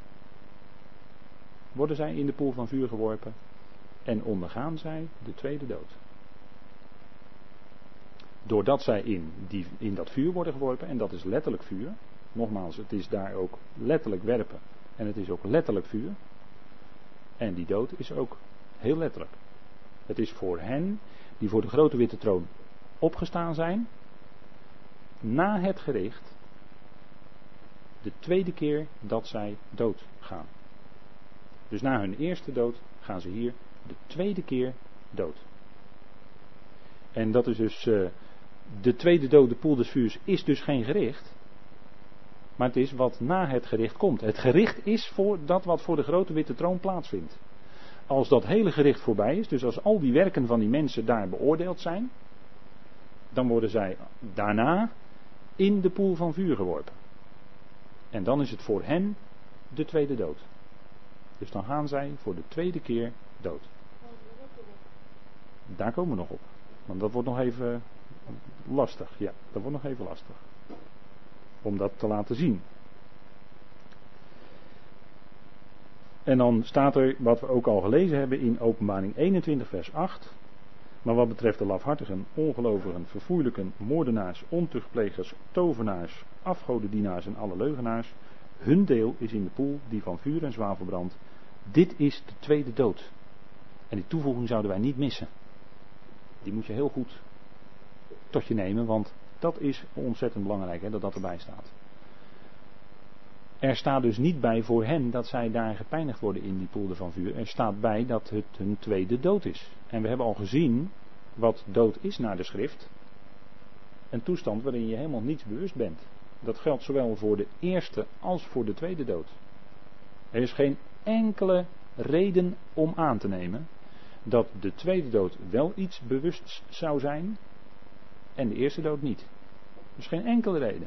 Speaker 1: worden zij in de poel van vuur geworpen en ondergaan zij de tweede dood. Doordat zij in, die, in dat vuur worden geworpen, en dat is letterlijk vuur. Nogmaals, het is daar ook letterlijk werpen. En het is ook letterlijk vuur. En die dood is ook heel letterlijk. Het is voor hen die voor de grote witte troon opgestaan zijn. Na het gericht. De tweede keer dat zij dood gaan. Dus na hun eerste dood gaan ze hier de tweede keer dood. En dat is dus... Uh, de tweede dood, de poel des vuurs, is dus geen gericht. Maar het is wat na het gericht komt. Het gericht is voor dat wat voor de grote witte troon plaatsvindt. Als dat hele gericht voorbij is, dus als al die werken van die mensen daar beoordeeld zijn, dan worden zij daarna in de poel van vuur geworpen. En dan is het voor hen de tweede dood. Dus dan gaan zij voor de tweede keer dood. Daar komen we nog op. Want dat wordt nog even lastig. Ja, dat wordt nog even lastig. Om dat te laten zien. En dan staat er wat we ook al gelezen hebben in Openbaring eenentwintig vers acht. Maar wat betreft de lafhartigen, ongelovigen, verfoeilijken, moordenaars, ontuchtplegers, tovenaars, afgodendienaars en alle leugenaars. Hun deel is in de poel die van vuur en zwavel brandt. Dit is de tweede dood. En die toevoeging zouden wij niet missen. Die moet je heel goed tot je nemen, want dat is ontzettend belangrijk, hè, dat dat erbij staat. Er staat dus niet bij voor hen dat zij daar gepijnigd worden in die poel van vuur. Er staat bij dat het hun tweede dood is. En we hebben al gezien wat dood is naar de schrift. Een toestand waarin je helemaal niets bewust bent. Dat geldt zowel voor de eerste als voor de tweede dood. Er is geen enkele reden om aan te nemen dat de tweede dood wel iets bewust zou zijn en de eerste dood niet. Er is geen enkele reden.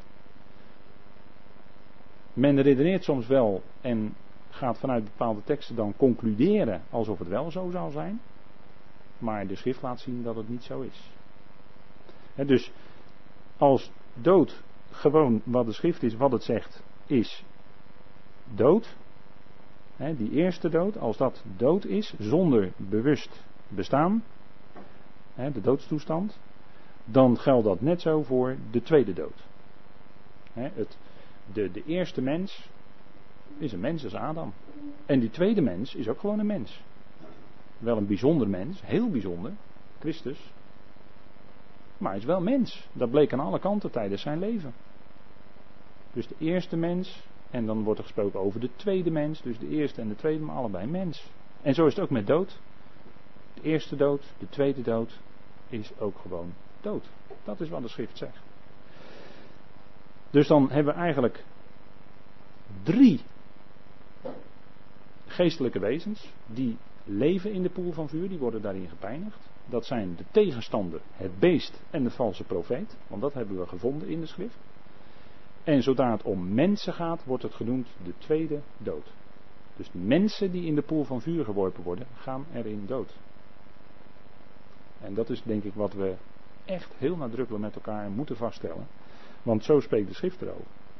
Speaker 1: Men redeneert soms wel en gaat vanuit bepaalde teksten dan concluderen alsof het wel zo zou zijn. Maar de schrift laat zien dat het niet zo is. He, dus als dood gewoon wat de schrift is, wat het zegt, is dood. He, die eerste dood, als dat dood is, zonder bewust bestaan, he, de doodstoestand, dan geldt dat net zo voor de tweede dood. He, het, de, de eerste mens is een mens als Adam. En die tweede mens is ook gewoon een mens. Wel een bijzonder mens, heel bijzonder, Christus. Maar hij is wel mens. Dat bleek aan alle kanten tijdens zijn leven. Dus de eerste mens, en dan wordt er gesproken over de tweede mens. Dus de eerste en de tweede, maar allebei mens. En zo is het ook met dood. De eerste dood, de tweede dood, is ook gewoon dood. dood. Dat is wat de schrift zegt. Dus dan hebben we eigenlijk drie geestelijke wezens die leven in de poel van vuur, die worden daarin gepijnigd. Dat zijn de tegenstander, het beest en de valse profeet, want dat hebben we gevonden in de schrift. En zodra het om mensen gaat, wordt het genoemd de tweede dood. Dus de mensen die in de poel van vuur geworpen worden, gaan erin dood. En dat is denk ik wat we echt heel nadrukkelijk met elkaar moeten vaststellen. Want zo spreekt de schrift erover.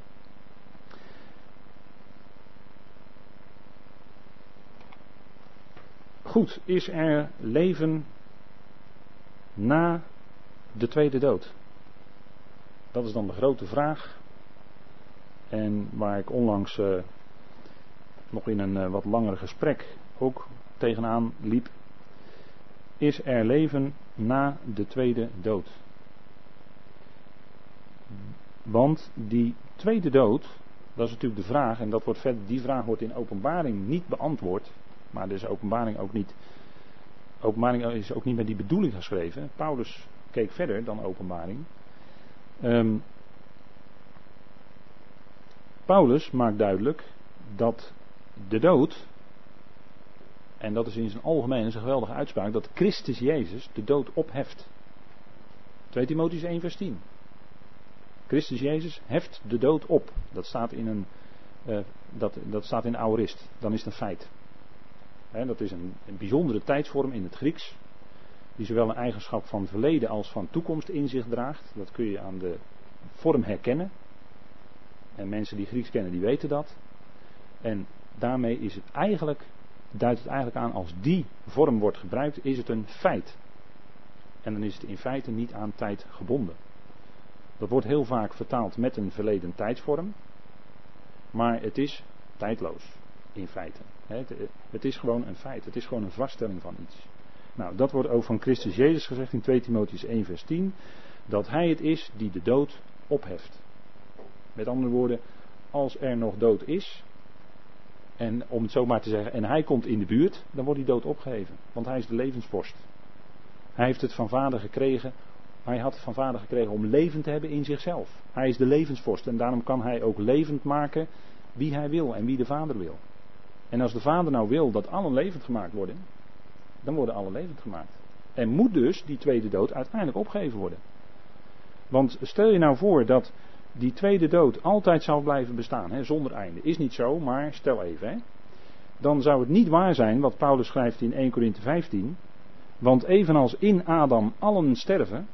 Speaker 1: Goed, is er leven na de tweede dood? Dat is dan de grote vraag. En waar ik onlangs uh, nog in een uh, wat langer gesprek ook tegenaan liep. Is er leven na de tweede dood? Want die tweede dood, dat is natuurlijk de vraag, en dat wordt verder, die vraag wordt in Openbaring niet beantwoord. Maar dus Openbaring ook niet. Openbaring is ook niet met die bedoeling geschreven. Paulus keek verder dan Openbaring. Um, Paulus maakt duidelijk dat de dood, en dat is in zijn algemeen een geweldige uitspraak, dat Christus Jezus de dood opheft. twee Timotheüs één vers tien. Christus Jezus heft de dood op. Dat staat in een, uh, dat, dat staat in aorist. Dan is het een feit. He, dat is een, een bijzondere tijdsvorm in het Grieks, die zowel een eigenschap van verleden als van toekomst in zich draagt. Dat kun je aan de vorm herkennen. En mensen die Grieks kennen, die weten dat. En daarmee is het eigenlijk, duidt het eigenlijk aan, als die vorm wordt gebruikt, is het een feit. En dan is het in feite niet aan tijd gebonden. Dat wordt heel vaak vertaald met een verleden tijdsvorm. Maar het is tijdloos, in feite. Het, het is gewoon een feit. Het is gewoon een vaststelling van iets. Nou, dat wordt ook van Christus Jezus gezegd in twee Timotheüs één vers tien. Dat hij het is die de dood opheft. Met andere woorden, als er nog dood is, en om het zo maar te zeggen, en hij komt in de buurt, dan wordt die dood opgeheven. Want hij is de levensvorst. Hij heeft het van vader gekregen, hij had het van vader gekregen om leven te hebben in zichzelf. Hij is de levensvorst en daarom kan hij ook levend maken wie hij wil en wie de vader wil. En als de vader nou wil dat allen levend gemaakt worden, dan worden alle levend gemaakt. En moet dus die tweede dood uiteindelijk opgeheven worden. Want stel je nou voor dat die tweede dood altijd zou blijven bestaan, hè, zonder einde. Is niet zo, maar stel even. Hè. Dan zou het niet waar zijn wat Paulus schrijft in eerste Korinthe vijftien. Want evenals in Adam allen sterven,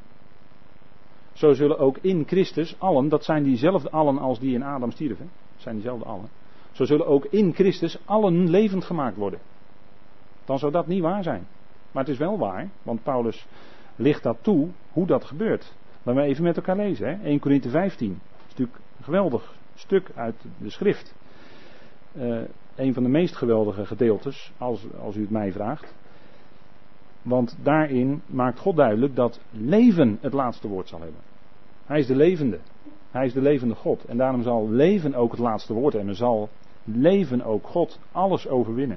Speaker 1: zo zullen ook in Christus allen, dat zijn diezelfde allen als die in Adam stierven, zijn diezelfde allen. Zo zullen ook in Christus allen levend gemaakt worden. Dan zou dat niet waar zijn. Maar het is wel waar, want Paulus licht dat toe, hoe dat gebeurt. Laten we even met elkaar lezen. Hè? eerste Korinthe vijftien. Dat is natuurlijk een geweldig stuk uit de schrift. Uh, een van de meest geweldige gedeeltes, als, als u het mij vraagt. Want daarin maakt God duidelijk dat leven het laatste woord zal hebben. Hij is de levende. Hij is de levende God. En daarom zal leven ook het laatste woord hebben. Zal leven ook God alles overwinnen.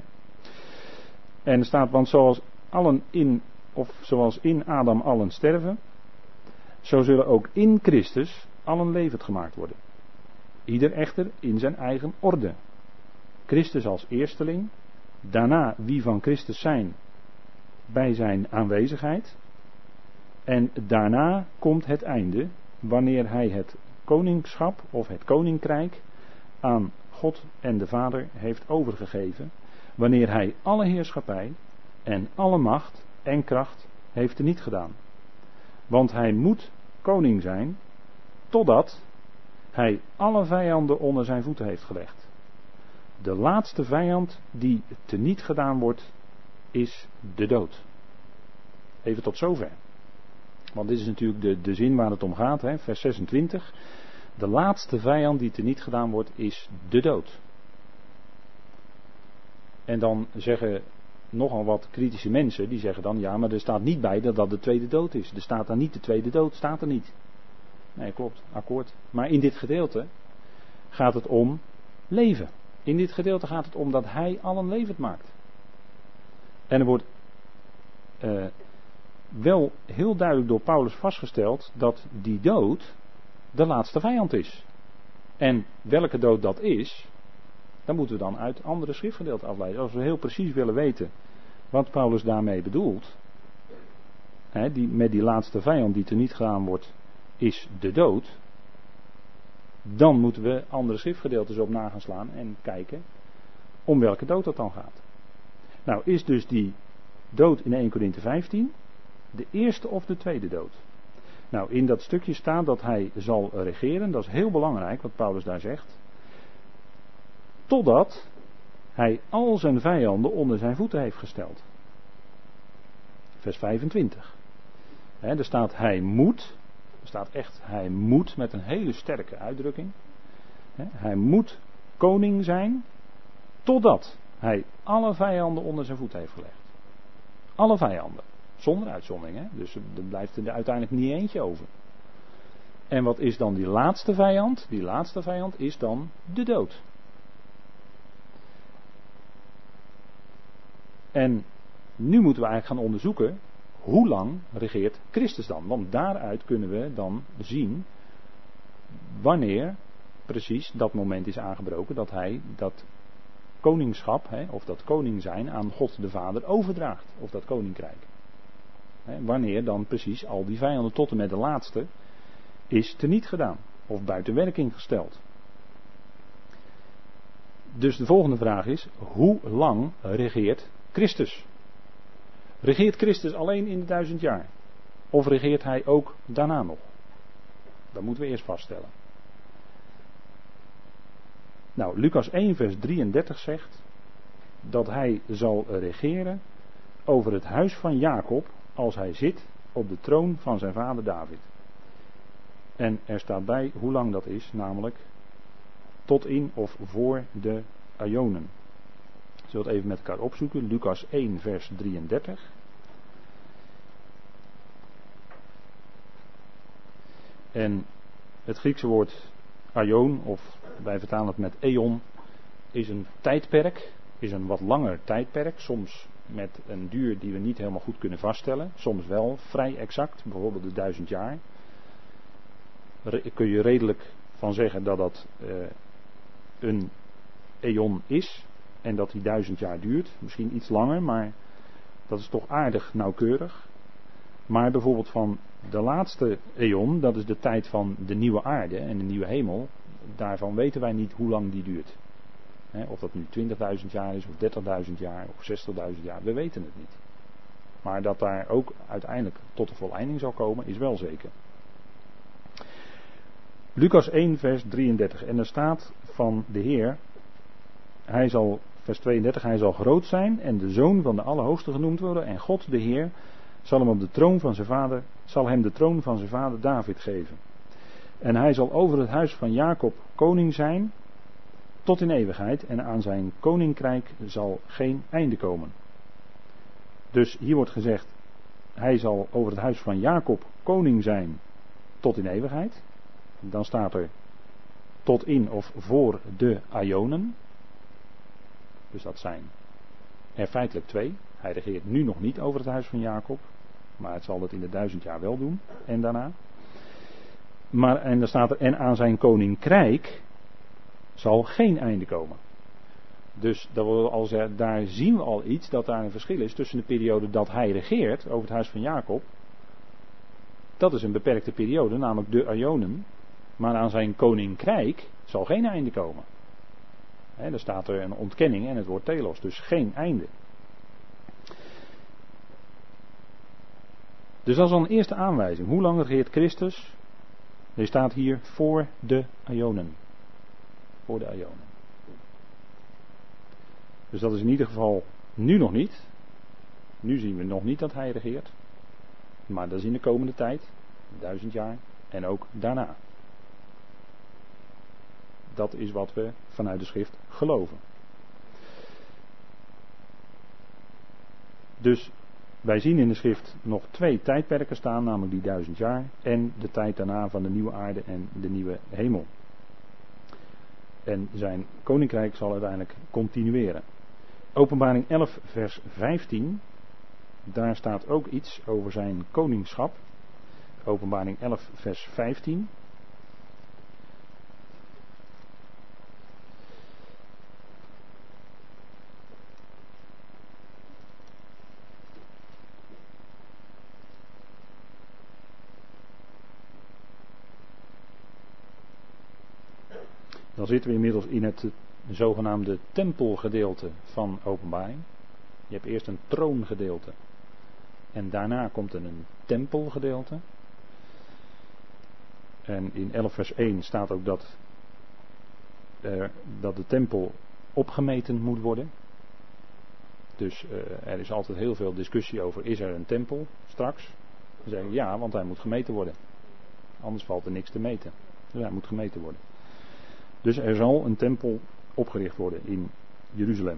Speaker 1: En er staat, want zoals allen in, of zoals in Adam allen sterven, zo zullen ook in Christus allen levend gemaakt worden. Ieder echter in zijn eigen orde. Christus als eersteling, daarna wie van Christus zijn bij zijn aanwezigheid. En daarna komt het einde, wanneer hij het koningschap of het koninkrijk aan God en de Vader heeft overgegeven. Wanneer hij alle heerschappij en alle macht en kracht heeft teniet gedaan. Want hij moet koning zijn, totdat hij alle vijanden onder zijn voeten heeft gelegd. De laatste vijand die teniet gedaan wordt, is de dood. Even tot zover. Want dit is natuurlijk de, de zin waar het om gaat, hè, vers zesentwintig. De laatste vijand die teniet gedaan wordt, is de dood. En dan zeggen nogal wat kritische mensen, die zeggen dan, ja, maar er staat niet bij dat dat de tweede dood is. Er staat daar niet de tweede dood, staat er niet. Nee, klopt, akkoord. Maar in dit gedeelte gaat het om leven. In dit gedeelte gaat het om dat hij allen levend maakt. En er wordt, uh, wel heel duidelijk door Paulus vastgesteld dat die dood de laatste vijand is. En welke dood dat is, dan moeten we dan uit andere schriftgedeelten afleiden. Als we heel precies willen weten wat Paulus daarmee bedoelt, hè, die, met die laatste vijand die teniet gedaan wordt, is de dood. Dan moeten we andere schriftgedeeltes op na gaan slaan en kijken om welke dood dat dan gaat. Nou, is dus die dood in Eerste Korinthe vijftien de eerste of de tweede dood? Nou, in dat stukje staat dat hij zal regeren. Dat is heel belangrijk wat Paulus daar zegt. Totdat hij al zijn vijanden onder zijn voeten heeft gesteld. Vers vijfentwintig. He, er staat hij moet. Er staat echt hij moet met een hele sterke uitdrukking. He, hij moet koning zijn. Totdat hij alle vijanden onder zijn voeten heeft gelegd. Alle vijanden. Zonder uitzondering. Hè? Dus er blijft er uiteindelijk niet eentje over. En wat is dan die laatste vijand? Die laatste vijand is dan de dood. En nu moeten we eigenlijk gaan onderzoeken, hoe lang regeert Christus dan? Want daaruit kunnen we dan zien wanneer precies dat moment is aangebroken dat hij dat koningschap, hè, of dat koning zijn aan God de Vader overdraagt. Of dat koninkrijk. Hè, wanneer dan precies al die vijanden tot en met de laatste is teniet gedaan. Of buiten werking gesteld. Dus de volgende vraag is, hoe lang regeert Christus? Regeert Christus alleen in de duizend jaar? Of regeert hij ook daarna nog? Dat moeten we eerst vaststellen. Nou, Lucas één vers drieëndertig zegt dat hij zal regeren over het huis van Jacob als hij zit op de troon van zijn vader David. En er staat bij hoe lang dat is, namelijk tot in of voor de Ajonen. Zullen we het even met elkaar opzoeken. Lucas één vers drieëndertig. En het Griekse woord aion, of wij vertalen het met eon, is een tijdperk, is een wat langer tijdperk, soms met een duur die we niet helemaal goed kunnen vaststellen, soms wel vrij exact, bijvoorbeeld de duizend jaar. Re- kun je redelijk van zeggen dat dat uh, een eon is en dat die duizend jaar duurt, misschien iets langer, maar dat is toch aardig nauwkeurig. Maar bijvoorbeeld van de laatste eon, dat is de tijd van de nieuwe aarde en de nieuwe hemel, daarvan weten wij niet hoe lang die duurt. He, of dat nu twintigduizend jaar is, of dertigduizend jaar, of zestigduizend jaar, we weten het niet. Maar dat daar ook uiteindelijk tot de voleinding zal komen, is wel zeker. Lucas één vers drieëndertig, en er staat van de Heer, hij zal, vers tweeëndertig, hij zal groot zijn en de zoon van de Allerhoogste genoemd worden, en God de Heer zal hem op de troon van zijn vader, zal hem de troon van zijn vader David geven. En hij zal over het huis van Jacob koning zijn tot in eeuwigheid, en aan zijn koninkrijk zal geen einde komen. Dus hier wordt gezegd, hij zal over het huis van Jacob koning zijn tot in eeuwigheid. Dan staat er tot in of voor de Ajonen. Dus dat zijn er feitelijk twee. Hij regeert nu nog niet over het huis van Jacob, maar het zal dat in de duizend jaar wel doen en daarna. Maar en dan staat er, en aan zijn koninkrijk zal geen einde komen. Dus dat wil al zeggen, daar zien we al iets, dat daar een verschil is tussen de periode dat hij regeert over het huis van Jacob. Dat is een beperkte periode, namelijk de Ajonen. Maar aan zijn koninkrijk zal geen einde komen. He, er staat er een ontkenning en het woord telos, dus geen einde. Dus dat is al een eerste aanwijzing. Hoe lang regeert Christus? Er staat hier voor de Ajonen. Voor de Ajonen. Dus dat is in ieder geval nu nog niet. Nu zien we nog niet dat hij regeert. Maar dat is in de komende tijd. Duizend jaar. En ook daarna. Dat is wat we vanuit de schrift geloven. Dus wij zien in de schrift nog twee tijdperken staan, namelijk die duizend jaar en de tijd daarna van de nieuwe aarde en de nieuwe hemel. En zijn koninkrijk zal uiteindelijk continueren. Openbaring elf vers vijftien. daar staat ook iets over zijn koningschap. Openbaring elf vers vijftien. Dan zitten we inmiddels in het zogenaamde tempelgedeelte van Openbaring. Je hebt eerst een troongedeelte. En daarna komt er een tempelgedeelte. En in elf vers één staat ook dat, er, dat de tempel opgemeten moet worden. Dus uh, er is altijd heel veel discussie over, is er een tempel straks? Dan zeggen we ja, want hij moet gemeten worden. Anders valt er niks te meten. Dus hij moet gemeten worden. Dus er zal een tempel opgericht worden in Jeruzalem.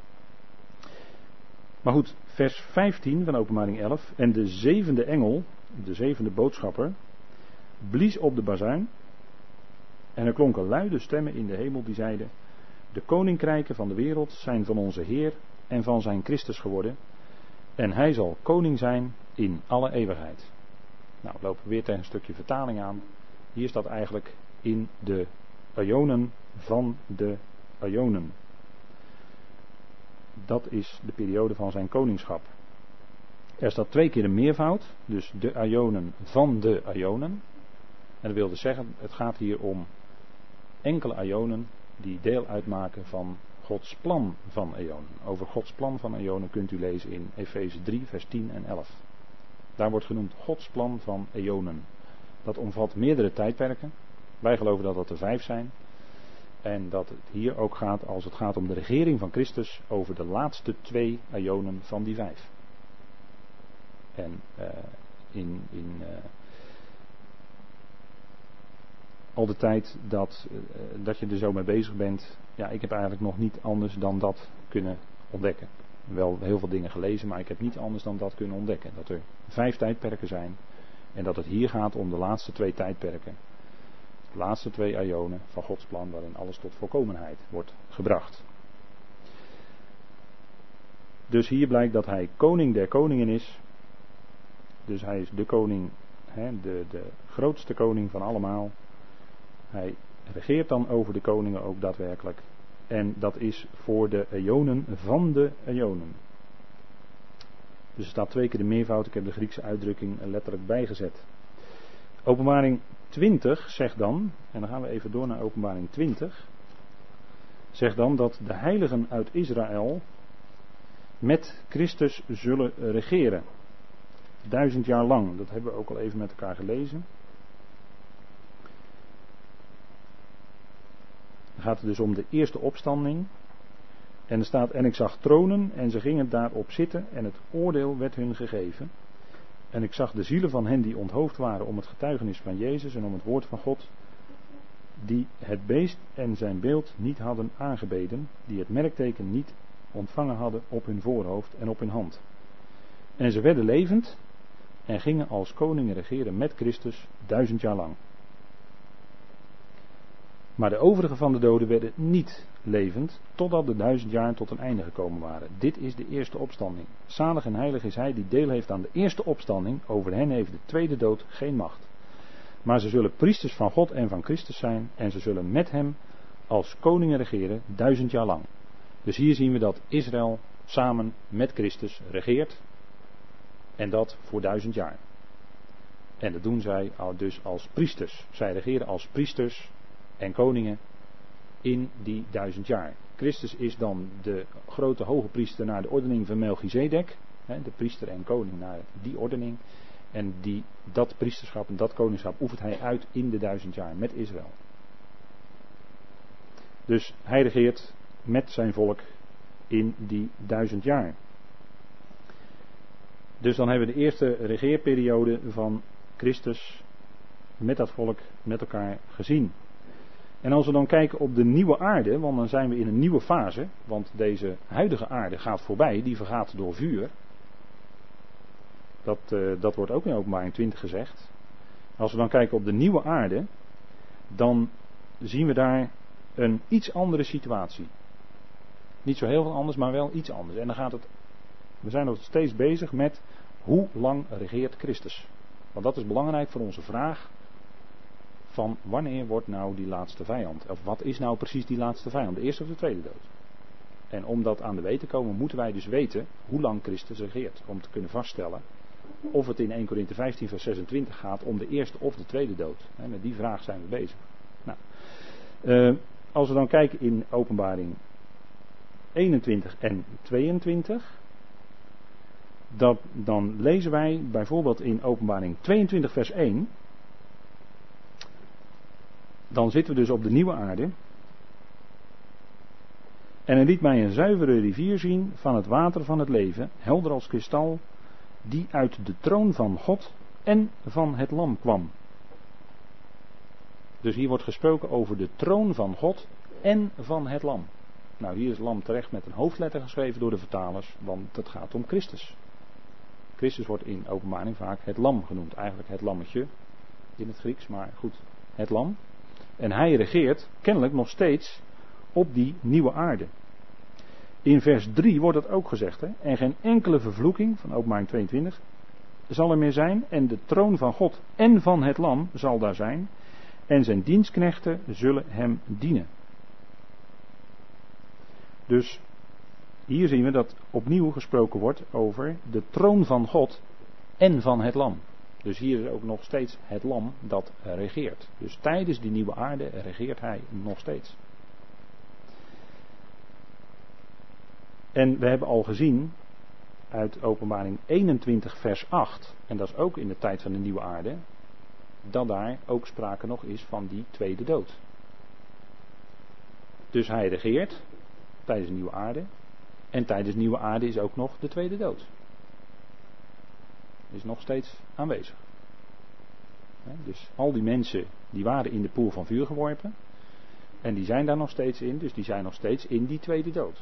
Speaker 1: Maar goed, vers vijftien van Openbaring elf. En de zevende engel, de zevende boodschapper, blies op de bazuin. En er klonken luide stemmen in de hemel die zeiden: de koninkrijken van de wereld zijn van onze Heer en van zijn Christus geworden. En hij zal koning zijn in alle eeuwigheid. Nou, lopen we weer tegen een stukje vertaling aan. Hier staat eigenlijk in de Ajonen van de Ajonen. Dat is de periode van zijn koningschap. Er staat twee keer een meervoud, dus de Ajonen van de Ajonen. En dat wil dus zeggen, het gaat hier om enkele Ajonen die deel uitmaken van Gods plan van Ajonen. Over Gods plan van Ajonen kunt u lezen in Efeze drie vers tien en elf. Daar wordt genoemd Gods plan van Ajonen. Dat omvat meerdere tijdperken. Wij geloven dat dat er vijf zijn. En dat het hier ook gaat, als het gaat om de regering van Christus, over de laatste twee ajonen van die vijf. En uh, in, in uh, al de tijd dat, uh, dat je er zo mee bezig bent, ja, ik heb eigenlijk nog niet anders dan dat kunnen ontdekken. Wel heel veel dingen gelezen, maar ik heb niet anders dan dat kunnen ontdekken. Dat er vijf tijdperken zijn en dat het hier gaat om de laatste twee tijdperken. De laatste twee ajonen van Gods plan waarin alles tot volkomenheid wordt gebracht. Dus hier blijkt dat hij koning der koningen is. Dus hij is de koning, hè, de, de grootste koning van allemaal. Hij regeert dan over de koningen ook daadwerkelijk. En dat is voor de ajonen van de ajonen. Dus er staat twee keer de meervoud. Ik heb de Griekse uitdrukking letterlijk bijgezet. Openbaring twintig zegt dan, en dan gaan we even door naar Openbaring twintig. Zegt dan dat de heiligen uit Israël met Christus zullen regeren. Duizend jaar lang. Dat hebben we ook al even met elkaar gelezen. Dan gaat het dus om de eerste opstanding. En er staat, en ik zag tronen en ze gingen daarop zitten en het oordeel werd hun gegeven. En ik zag de zielen van hen die onthoofd waren om het getuigenis van Jezus en om het woord van God, die het beest en zijn beeld niet hadden aangebeden, die het merkteken niet ontvangen hadden op hun voorhoofd en op hun hand. En ze werden levend en gingen als koningen regeren met Christus duizend jaar lang. Maar de overige van de doden werden niet levend, totdat de duizend jaar tot een einde gekomen waren. Dit is de eerste opstanding. Zalig en heilig is hij die deel heeft aan de eerste opstanding. Over hen heeft de tweede dood geen macht. Maar ze zullen priesters van God en van Christus zijn. En ze zullen met hem als koningen regeren duizend jaar lang. Dus hier zien we dat Israël samen met Christus regeert. En dat voor duizend jaar. En dat doen zij dus als priesters. Zij regeren als priesters en koningen in die duizend jaar. Christus is dan de grote hoge priester naar de ordening van Melchizedek. De priester en koning naar die ordening. En die, dat priesterschap en dat koningschap oefent hij uit in de duizend jaar met Israël. Dus hij regeert met zijn volk in die duizend jaar. Dus dan hebben we de eerste regeerperiode van Christus met dat volk met elkaar gezien. En als we dan kijken op de nieuwe aarde, want dan zijn we in een nieuwe fase, want deze huidige aarde gaat voorbij, die vergaat door vuur. Dat, uh, dat wordt ook in Openbaring twintig gezegd. Als we dan kijken op de nieuwe aarde, dan zien we daar een iets andere situatie. Niet zo heel veel anders, maar wel iets anders. En dan gaat het We zijn nog steeds bezig met hoe lang regeert Christus. Want dat is belangrijk voor onze vraag van wanneer wordt nou die laatste vijand? Of wat is nou precies die laatste vijand? De eerste of de tweede dood? En om dat aan de weet te komen moeten wij dus weten hoe lang Christus regeert. Om te kunnen vaststellen of het in Eerste Korinthe vijftien vers zesentwintig gaat om de eerste of de tweede dood. En met die vraag zijn we bezig. Nou, uh, als we dan kijken in Openbaring eenentwintig en tweeëntwintig. Dat, dan lezen wij bijvoorbeeld in Openbaring tweeëntwintig vers één. Dan zitten we dus op de nieuwe aarde. En hij liet mij een zuivere rivier zien van het water van het leven, helder als kristal, die uit de troon van God en van het lam kwam. Dus hier wordt gesproken over de troon van God en van het lam. Nou, hier is lam terecht met een hoofdletter geschreven door de vertalers, want het gaat om Christus. Christus wordt in Openbaring vaak het lam genoemd, eigenlijk het lammetje in het Grieks, maar goed, het lam. En hij regeert kennelijk nog steeds op die nieuwe aarde. In vers drie wordt dat ook gezegd. Hè? En geen enkele vervloeking, van Openbaring tweeëntwintig, zal er meer zijn. En de troon van God en van het lam zal daar zijn. En zijn dienstknechten zullen hem dienen. Dus hier zien we dat opnieuw gesproken wordt over de troon van God en van het lam. Dus hier is ook nog steeds het lam dat regeert. Dus tijdens die nieuwe aarde regeert hij nog steeds. En we hebben al gezien uit Openbaring eenentwintig vers acht, en dat is ook in de tijd van de nieuwe aarde, dat daar ook sprake nog is van die tweede dood. Dus hij regeert tijdens de nieuwe aarde, en tijdens de nieuwe aarde is ook nog de tweede dood. Is nog steeds aanwezig. Dus al die mensen die waren in de poel van vuur geworpen, en die zijn daar nog steeds in, dus die zijn nog steeds in die tweede dood.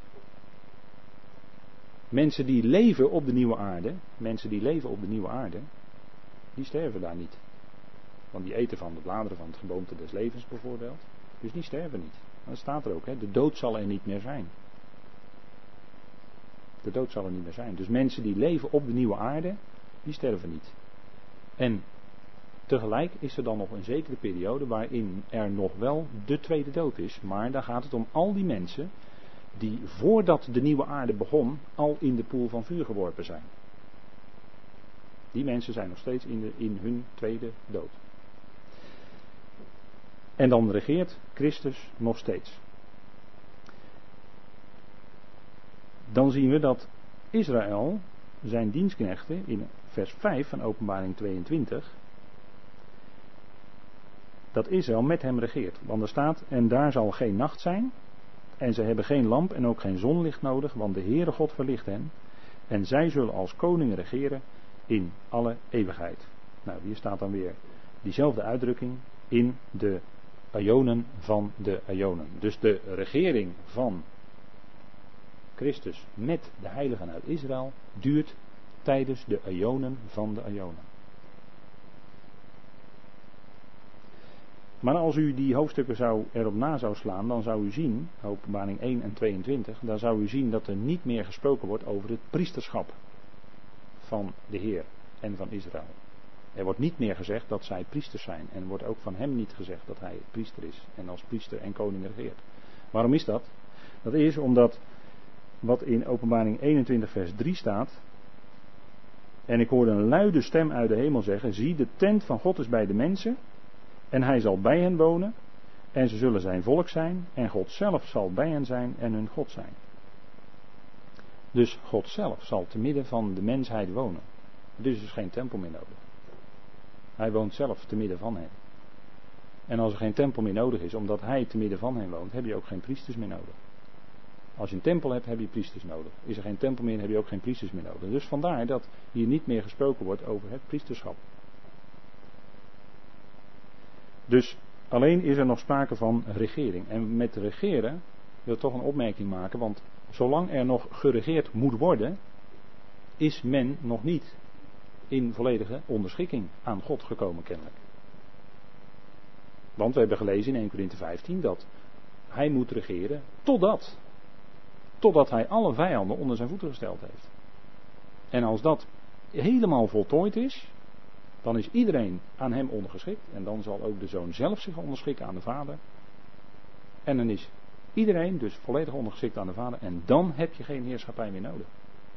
Speaker 1: Mensen die leven op de nieuwe aarde, mensen die leven op de nieuwe aarde, die sterven daar niet. Want die eten van de bladeren van het geboomte des levens bijvoorbeeld. Dus die sterven niet. Dat staat er ook, hè? De dood zal er niet meer zijn. De dood zal er niet meer zijn. Dus mensen die leven op de nieuwe aarde, die sterven niet. En tegelijk is er dan nog een zekere periode waarin er nog wel de tweede dood is. Maar dan gaat het om al die mensen die voordat de nieuwe aarde begon al in de poel van vuur geworpen zijn. Die mensen zijn nog steeds in, de, in hun tweede dood. En dan regeert Christus nog steeds. Dan zien we dat Israël zijn dienstknechten in vers vijf van Openbaring tweeëntwintig, dat Israël met hem regeert. Want er staat, en daar zal geen nacht zijn, en ze hebben geen lamp en ook geen zonlicht nodig, want de Heere God verlicht hen, en zij zullen als koningen regeren in alle eeuwigheid. Nou, hier staat dan weer diezelfde uitdrukking in de aionen van de aionen. Dus de regering van Christus met de heiligen uit Israël duurt tijdens de aionen van de aionen. Maar als u die hoofdstukken zou erop na zou slaan, dan zou u zien, Openbaring één en tweeëntwintig, dan zou u zien dat er niet meer gesproken wordt over het priesterschap van de Heer en van Israël. Er wordt niet meer gezegd dat zij priesters zijn. En er wordt ook van hem niet gezegd dat hij priester is en als priester en koning regeert. Waarom is dat? Dat is omdat wat in Openbaring eenentwintig vers drie staat. En ik hoorde een luide stem uit de hemel zeggen: zie, de tent van God is bij de mensen. En hij zal bij hen wonen. En ze zullen zijn volk zijn. En God zelf zal bij hen zijn en hun God zijn. Dus God zelf zal te midden van de mensheid wonen. Dus er is geen tempel meer nodig. Hij woont zelf te midden van hen. En als er geen tempel meer nodig is, omdat hij te midden van hen woont, heb je ook geen priesters meer nodig. Als je een tempel hebt, heb je priesters nodig. Is er geen tempel meer, heb je ook geen priesters meer nodig. Dus vandaar dat hier niet meer gesproken wordt over het priesterschap. Dus alleen is er nog sprake van regering. En met regeren wil ik toch een opmerking maken, want zolang er nog geregeerd moet worden, is men nog niet in volledige onderschikking aan God gekomen kennelijk. Want we hebben gelezen in Eerste Korinthe vijftien dat hij moet regeren totdat, totdat hij alle vijanden onder zijn voeten gesteld heeft. En als dat helemaal voltooid is, dan is iedereen aan hem ondergeschikt. En dan zal ook de zoon zelf zich onderschikken aan de vader. En dan is iedereen dus volledig ondergeschikt aan de vader. En dan heb je geen heerschappij meer nodig.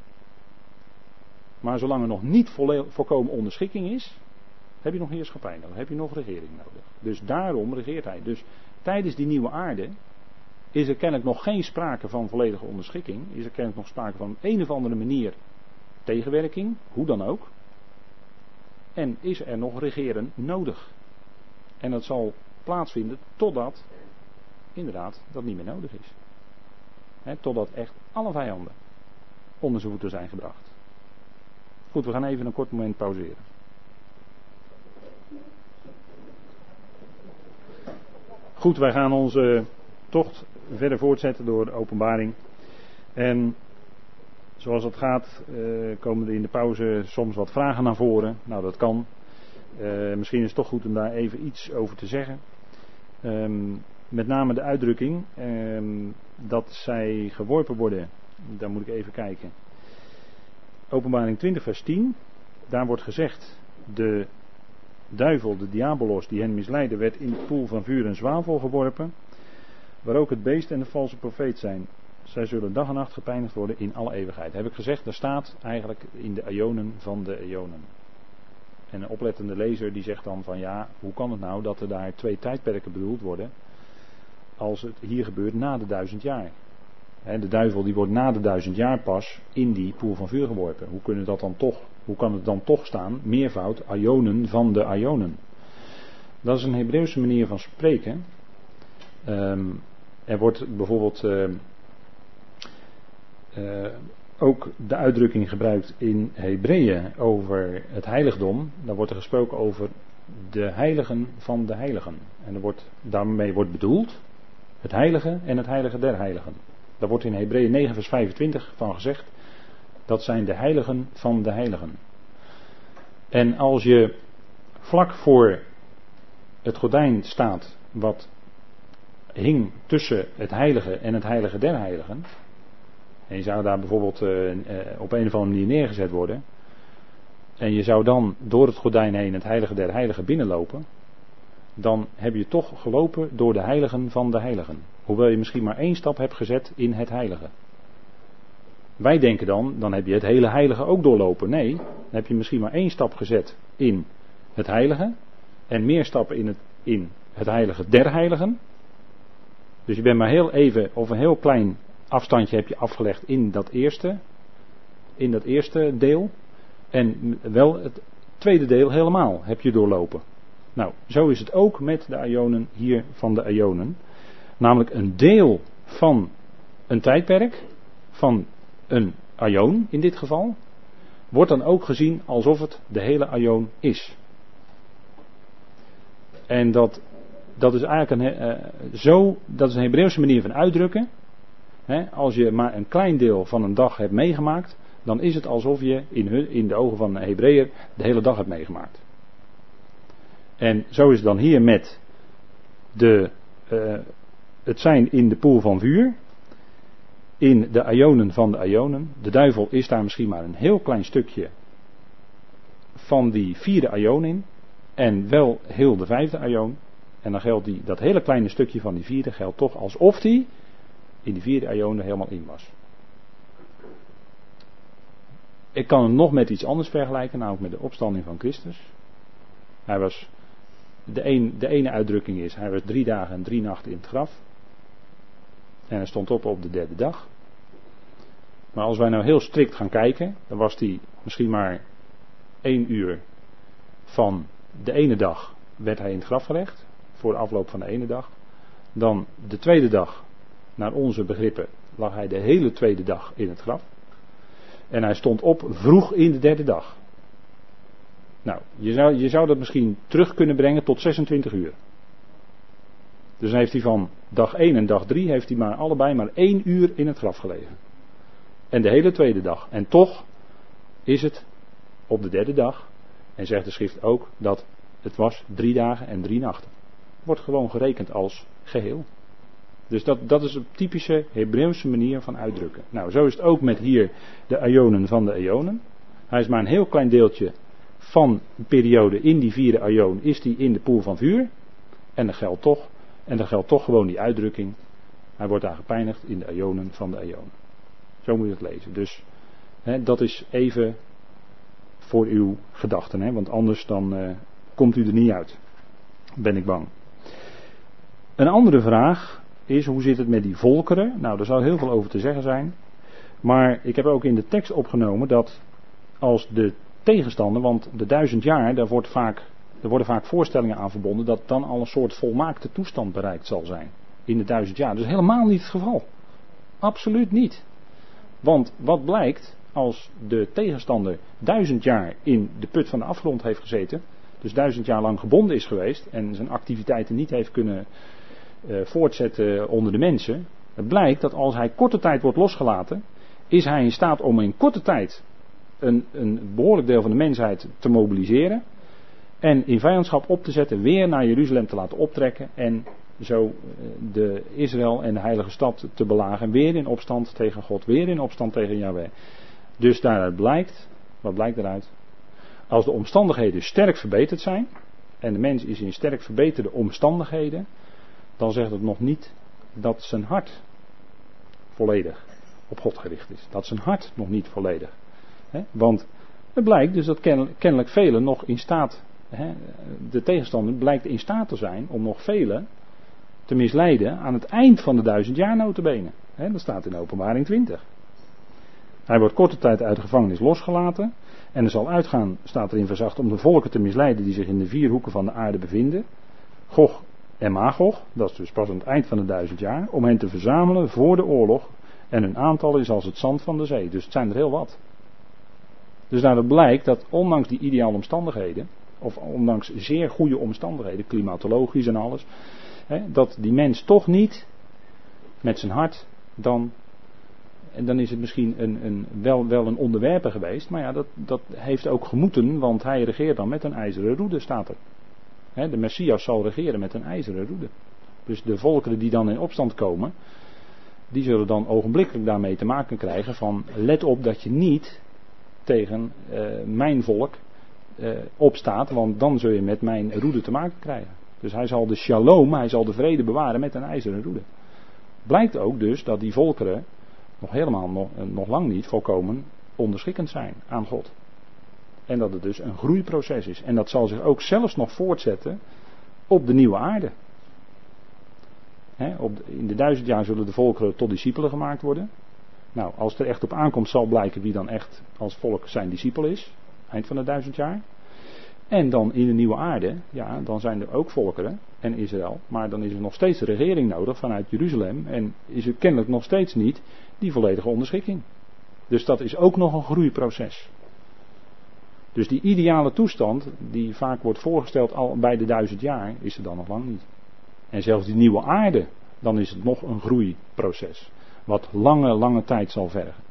Speaker 1: Maar zolang er nog niet volkomen onderschikking is, heb je nog heerschappij nodig. Heb je nog regering nodig. Dus daarom regeert hij. Dus tijdens die nieuwe aarde is er kennelijk nog geen sprake van volledige onderschikking. Is er kennelijk nog sprake van een of andere manier tegenwerking. Hoe dan ook. En is er nog regeren nodig. En dat zal plaatsvinden totdat inderdaad dat niet meer nodig is. He, totdat echt alle vijanden onder zijn voeten zijn gebracht. Goed, we gaan even een kort moment pauzeren. Goed, wij gaan onze tocht verder voortzetten door de openbaring. En zoals het gaat, uh, komen er in de pauze soms wat vragen naar voren. Nou, dat kan. Uh, misschien is het toch goed om daar even iets over te zeggen. Um, met name de uitdrukking um, dat zij geworpen worden. Daar moet ik even kijken. Openbaring twintig vers tien. Daar wordt gezegd, de duivel, de diabolos die hen misleidde, werd in de poel van vuur en zwavel geworpen, waar ook het beest en de valse profeet zijn. Zij zullen dag en nacht gepijnigd worden in alle eeuwigheid. Heb ik gezegd, daar staat eigenlijk in de eonen van de eonen. En een oplettende lezer die zegt dan van ja, hoe kan het nou dat er daar twee tijdperken bedoeld worden, als het hier gebeurt na de duizend jaar. He, de duivel die wordt na de duizend jaar pas in die poel van vuur geworpen. Hoe kunnen dat dan toch, hoe kan het dan toch staan? Meervoud, aionen van de aionen. Dat is een Hebreeuwse manier van spreken. Um, er wordt bijvoorbeeld uh, uh, ook de uitdrukking gebruikt in Hebreeën over het heiligdom. Daar wordt er gesproken over de heiligen van de heiligen. En er wordt, daarmee wordt bedoeld het heilige en het heilige der heiligen. Daar wordt in Hebreeën negen vers vijfentwintig van gezegd. Dat zijn de heiligen van de heiligen. En als je vlak voor het gordijn staat wat hing tussen het heilige en het heilige der heiligen. En je zou daar bijvoorbeeld uh, uh, op een of andere manier neergezet worden. En je zou dan door het gordijn heen het heilige der heiligen binnenlopen. Dan heb je toch gelopen door de heiligen van de heiligen. Hoewel je misschien maar één stap hebt gezet in het heilige. Wij denken dan, dan heb je het hele heilige ook doorlopen. Nee, dan heb je misschien maar één stap gezet in het heilige. En meer stappen in het, in het heilige der heiligen. Dus je bent maar heel even, of een heel klein afstandje heb je afgelegd in dat eerste. In dat eerste deel. En wel het tweede deel helemaal heb je doorlopen. Nou, zo is het ook met de aionen hier van de aionen. Namelijk een deel van een tijdperk, van een aion in dit geval, wordt dan ook gezien alsof het de hele aion is. En dat, dat is eigenlijk een, uh, zo, dat is een Hebreeuwse manier van uitdrukken. He, als je maar een klein deel van een dag hebt meegemaakt, dan is het alsof je in, hun, in de ogen van een Hebreeër de hele dag hebt meegemaakt. En zo is het dan hier met de, uh, het zijn in de poel van vuur, in de aionen van de aionen. De duivel is daar misschien maar een heel klein stukje van die vierde aion in, en wel heel de vijfde aion. En dan geldt die, dat hele kleine stukje van die vierde geldt toch alsof die in die vierde aion er helemaal in was. Ik kan hem nog met iets anders vergelijken, namelijk met de opstanding van Christus. Hij was, de, een, de ene uitdrukking is, hij was drie dagen en drie nachten in het graf. En hij stond op op de derde dag. Maar als wij nou heel strikt gaan kijken, dan was hij misschien maar één uur van de ene dag werd hij in het graf gelegd. Voor de afloop van de ene dag. Dan de tweede dag, naar onze begrippen, lag hij de hele tweede dag in het graf. En hij stond op vroeg in de derde dag. Nou, je zou, je zou dat misschien terug kunnen brengen tot zesentwintig uur. Dus dan heeft hij van dag één en dag drie heeft hij maar allebei maar één uur in het graf gelegen. En de hele tweede dag. En toch is het op de derde dag, en zegt de schrift ook, dat het was drie dagen en drie nachten. Wordt gewoon gerekend als geheel. Dus dat, dat is een typische Hebreeuwse manier van uitdrukken. Nou, zo is het ook met hier de aionen van de eonen. Hij is maar een heel klein deeltje van een periode in die vierde aion, is die in de poel van vuur. En dat geldt toch, en dat geldt toch gewoon die uitdrukking. Hij wordt daar gepijnigd in de aionen van de aionen. Zo moet je het lezen. Dus hè, dat is even voor uw gedachten, hè, want anders dan uh, komt u er niet uit. Ben ik bang. Een andere vraag is, hoe zit het met die volkeren? Nou, daar zou heel veel over te zeggen zijn. Maar ik heb ook in de tekst opgenomen dat als de tegenstander, want de duizend jaar, daar wordt vaak, er worden vaak voorstellingen aan verbonden, dat dan al een soort volmaakte toestand bereikt zal zijn. In de duizend jaar. Dat is helemaal niet het geval. Absoluut niet. Want wat blijkt, als de tegenstander duizend jaar in de put van de afgrond heeft gezeten, dus duizend jaar lang gebonden is geweest en zijn activiteiten niet heeft kunnen uh, voortzetten onder de mensen, het blijkt dat als hij korte tijd wordt losgelaten, is hij in staat om in korte tijd een, een behoorlijk deel van de mensheid te mobiliseren en in vijandschap op te zetten, weer naar Jeruzalem te laten optrekken en zo de Israël en de heilige stad te belagen, weer in opstand tegen God, weer in opstand tegen Yahweh. Dus daaruit blijkt, wat blijkt eruit? Als de omstandigheden sterk verbeterd zijn, en de mens is in sterk verbeterde omstandigheden, dan zegt het nog niet dat zijn hart volledig op God gericht is. Dat zijn hart nog niet volledig. Hè? Want het blijkt dus dat kennelijk velen nog in staat, hè, de tegenstander blijkt in staat te zijn om nog velen te misleiden aan het eind van de duizend jaar nota bene. Hè, dat staat in Openbaring twintig. Hij wordt korte tijd uit de gevangenis losgelaten. En er zal uitgaan, staat er in vers acht, om de volken te misleiden die zich in de vier hoeken van de aarde bevinden. Gog en Magog, dat is dus pas aan het eind van de duizend jaar. Om hen te verzamelen voor de oorlog. En hun aantal is als het zand van de zee. Dus het zijn er heel wat. Dus daaruit blijkt dat ondanks die ideale omstandigheden, of ondanks zeer goede omstandigheden, klimatologisch en alles, hè, dat die mens toch niet met zijn hart dan, en dan is het misschien een, een, wel, wel een onderwerper geweest, maar ja, dat, dat heeft ook gemoeten, want hij regeert dan met een ijzeren roede, staat er. Hè, de Messias zal regeren met een ijzeren roede. Dus de volkeren die dan in opstand komen, die zullen dan ogenblikkelijk daarmee te maken krijgen van, let op dat je niet tegen uh, mijn volk uh, opstaat, want dan zul je met mijn roede te maken krijgen. Dus hij zal de shalom, hij zal de vrede bewaren met een ijzeren roede. Blijkt ook dus dat die volkeren nog helemaal, nog, nog lang niet volkomen onderschikkend zijn aan God. En dat het dus een groeiproces is. En dat zal zich ook zelfs nog voortzetten op de nieuwe aarde. He, op de, in de duizend jaar zullen de volkeren tot discipelen gemaakt worden. Nou, als het er echt op aankomt zal blijken wie dan echt als volk zijn discipel is. Eind van de duizend jaar. En dan in de nieuwe aarde, ja, dan zijn er ook volkeren en Israël. Maar dan is er nog steeds een regering nodig vanuit Jeruzalem. En is er kennelijk nog steeds niet die volledige onderschikking. Dus dat is ook nog een groeiproces. Dus die ideale toestand, die vaak wordt voorgesteld al bij de duizend jaar, is er dan nog lang niet. En zelfs die nieuwe aarde, dan is het nog een groeiproces. Wat lange, lange tijd zal vergen.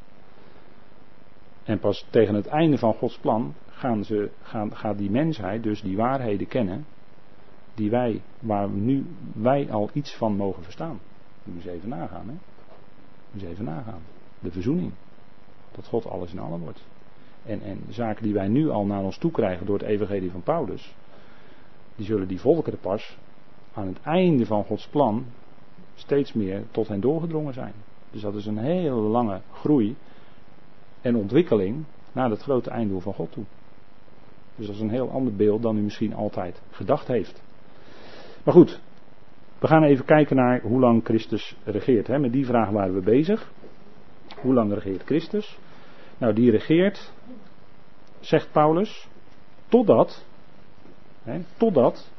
Speaker 1: En pas tegen het einde van Gods plan gaan ze, gaan, gaat die mensheid dus die waarheden kennen, die wij, waar nu wij al iets van mogen verstaan. Moet eens even nagaan, hè. Moet eens even nagaan. De verzoening. Dat God alles in allen wordt. En, en zaken die wij nu al naar ons toe krijgen door het evangelie van Paulus, die zullen die volkeren pas aan het einde van Gods plan steeds meer tot hen doorgedrongen zijn. Dus dat is een hele lange groei en ontwikkeling naar het grote einddoel van God toe. Dus dat is een heel ander beeld dan u misschien altijd gedacht heeft. Maar goed, we gaan even kijken naar hoe lang Christus regeert. Hè. Met die vraag waren we bezig. Hoe lang regeert Christus? Nou, die regeert, zegt Paulus, totdat, hè, totdat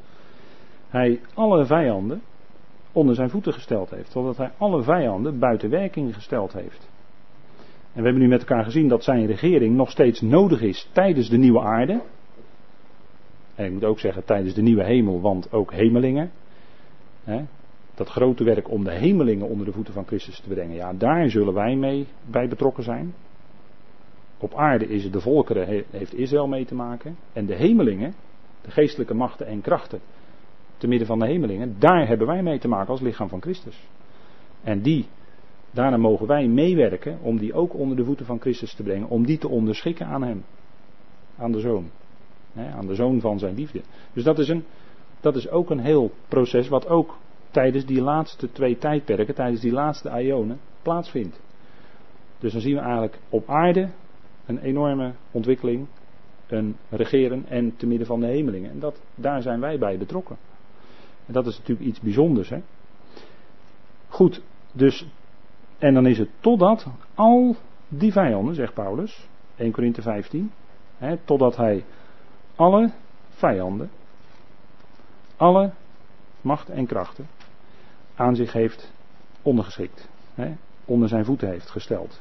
Speaker 1: hij alle vijanden onder zijn voeten gesteld heeft. Totdat hij alle vijanden buiten werking gesteld heeft. En we hebben nu met elkaar gezien dat zijn regering nog steeds nodig is tijdens de nieuwe aarde. En ik moet ook zeggen tijdens de nieuwe hemel, want ook hemelingen. Hè, dat grote werk om de hemelingen onder de voeten van Christus te brengen. Ja, daar zullen wij mee bij betrokken zijn. Op aarde is het de volkeren, heeft Israël mee te maken. En de hemelingen, de geestelijke machten en krachten te midden van de hemelingen, daar hebben wij mee te maken als lichaam van Christus. En die
Speaker 2: Daarna mogen wij meewerken om die ook onder de voeten van Christus te brengen. Om die te onderschikken aan hem. Aan de Zoon. He, aan de Zoon van zijn liefde. Dus dat is, een, dat is ook een heel proces wat ook tijdens die laatste twee tijdperken, tijdens die laatste aionen, plaatsvindt. Dus dan zien we eigenlijk op aarde een enorme ontwikkeling, een regeren en te midden van de hemelingen. En dat, daar zijn wij bij betrokken. En dat is natuurlijk iets bijzonders. Hè? Goed, dus, en dan is het totdat al die vijanden, zegt Paulus, Eerste Korinthe vijftien, hè, totdat hij alle vijanden, alle macht en krachten aan zich heeft ondergeschikt. Hè, onder zijn voeten heeft gesteld.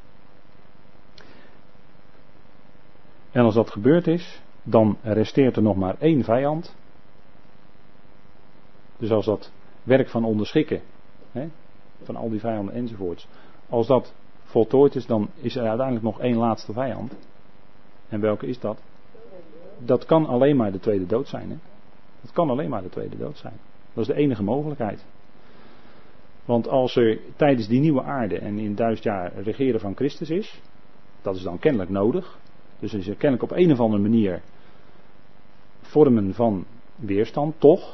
Speaker 2: En als dat gebeurd is, dan resteert er nog maar één vijand. Dus als dat werk van onderschikken, hè, van al die vijanden enzovoorts, als dat voltooid is, dan is er uiteindelijk nog één laatste vijand. En welke is dat? Dat kan alleen maar de tweede dood zijn. Hè? Dat kan alleen maar de tweede dood zijn. Dat is de enige mogelijkheid. Want als er tijdens die nieuwe aarde en in duizend jaar regeren van Christus is, dat is dan kennelijk nodig. Dus is er kennelijk op een of andere manier vormen van weerstand, toch?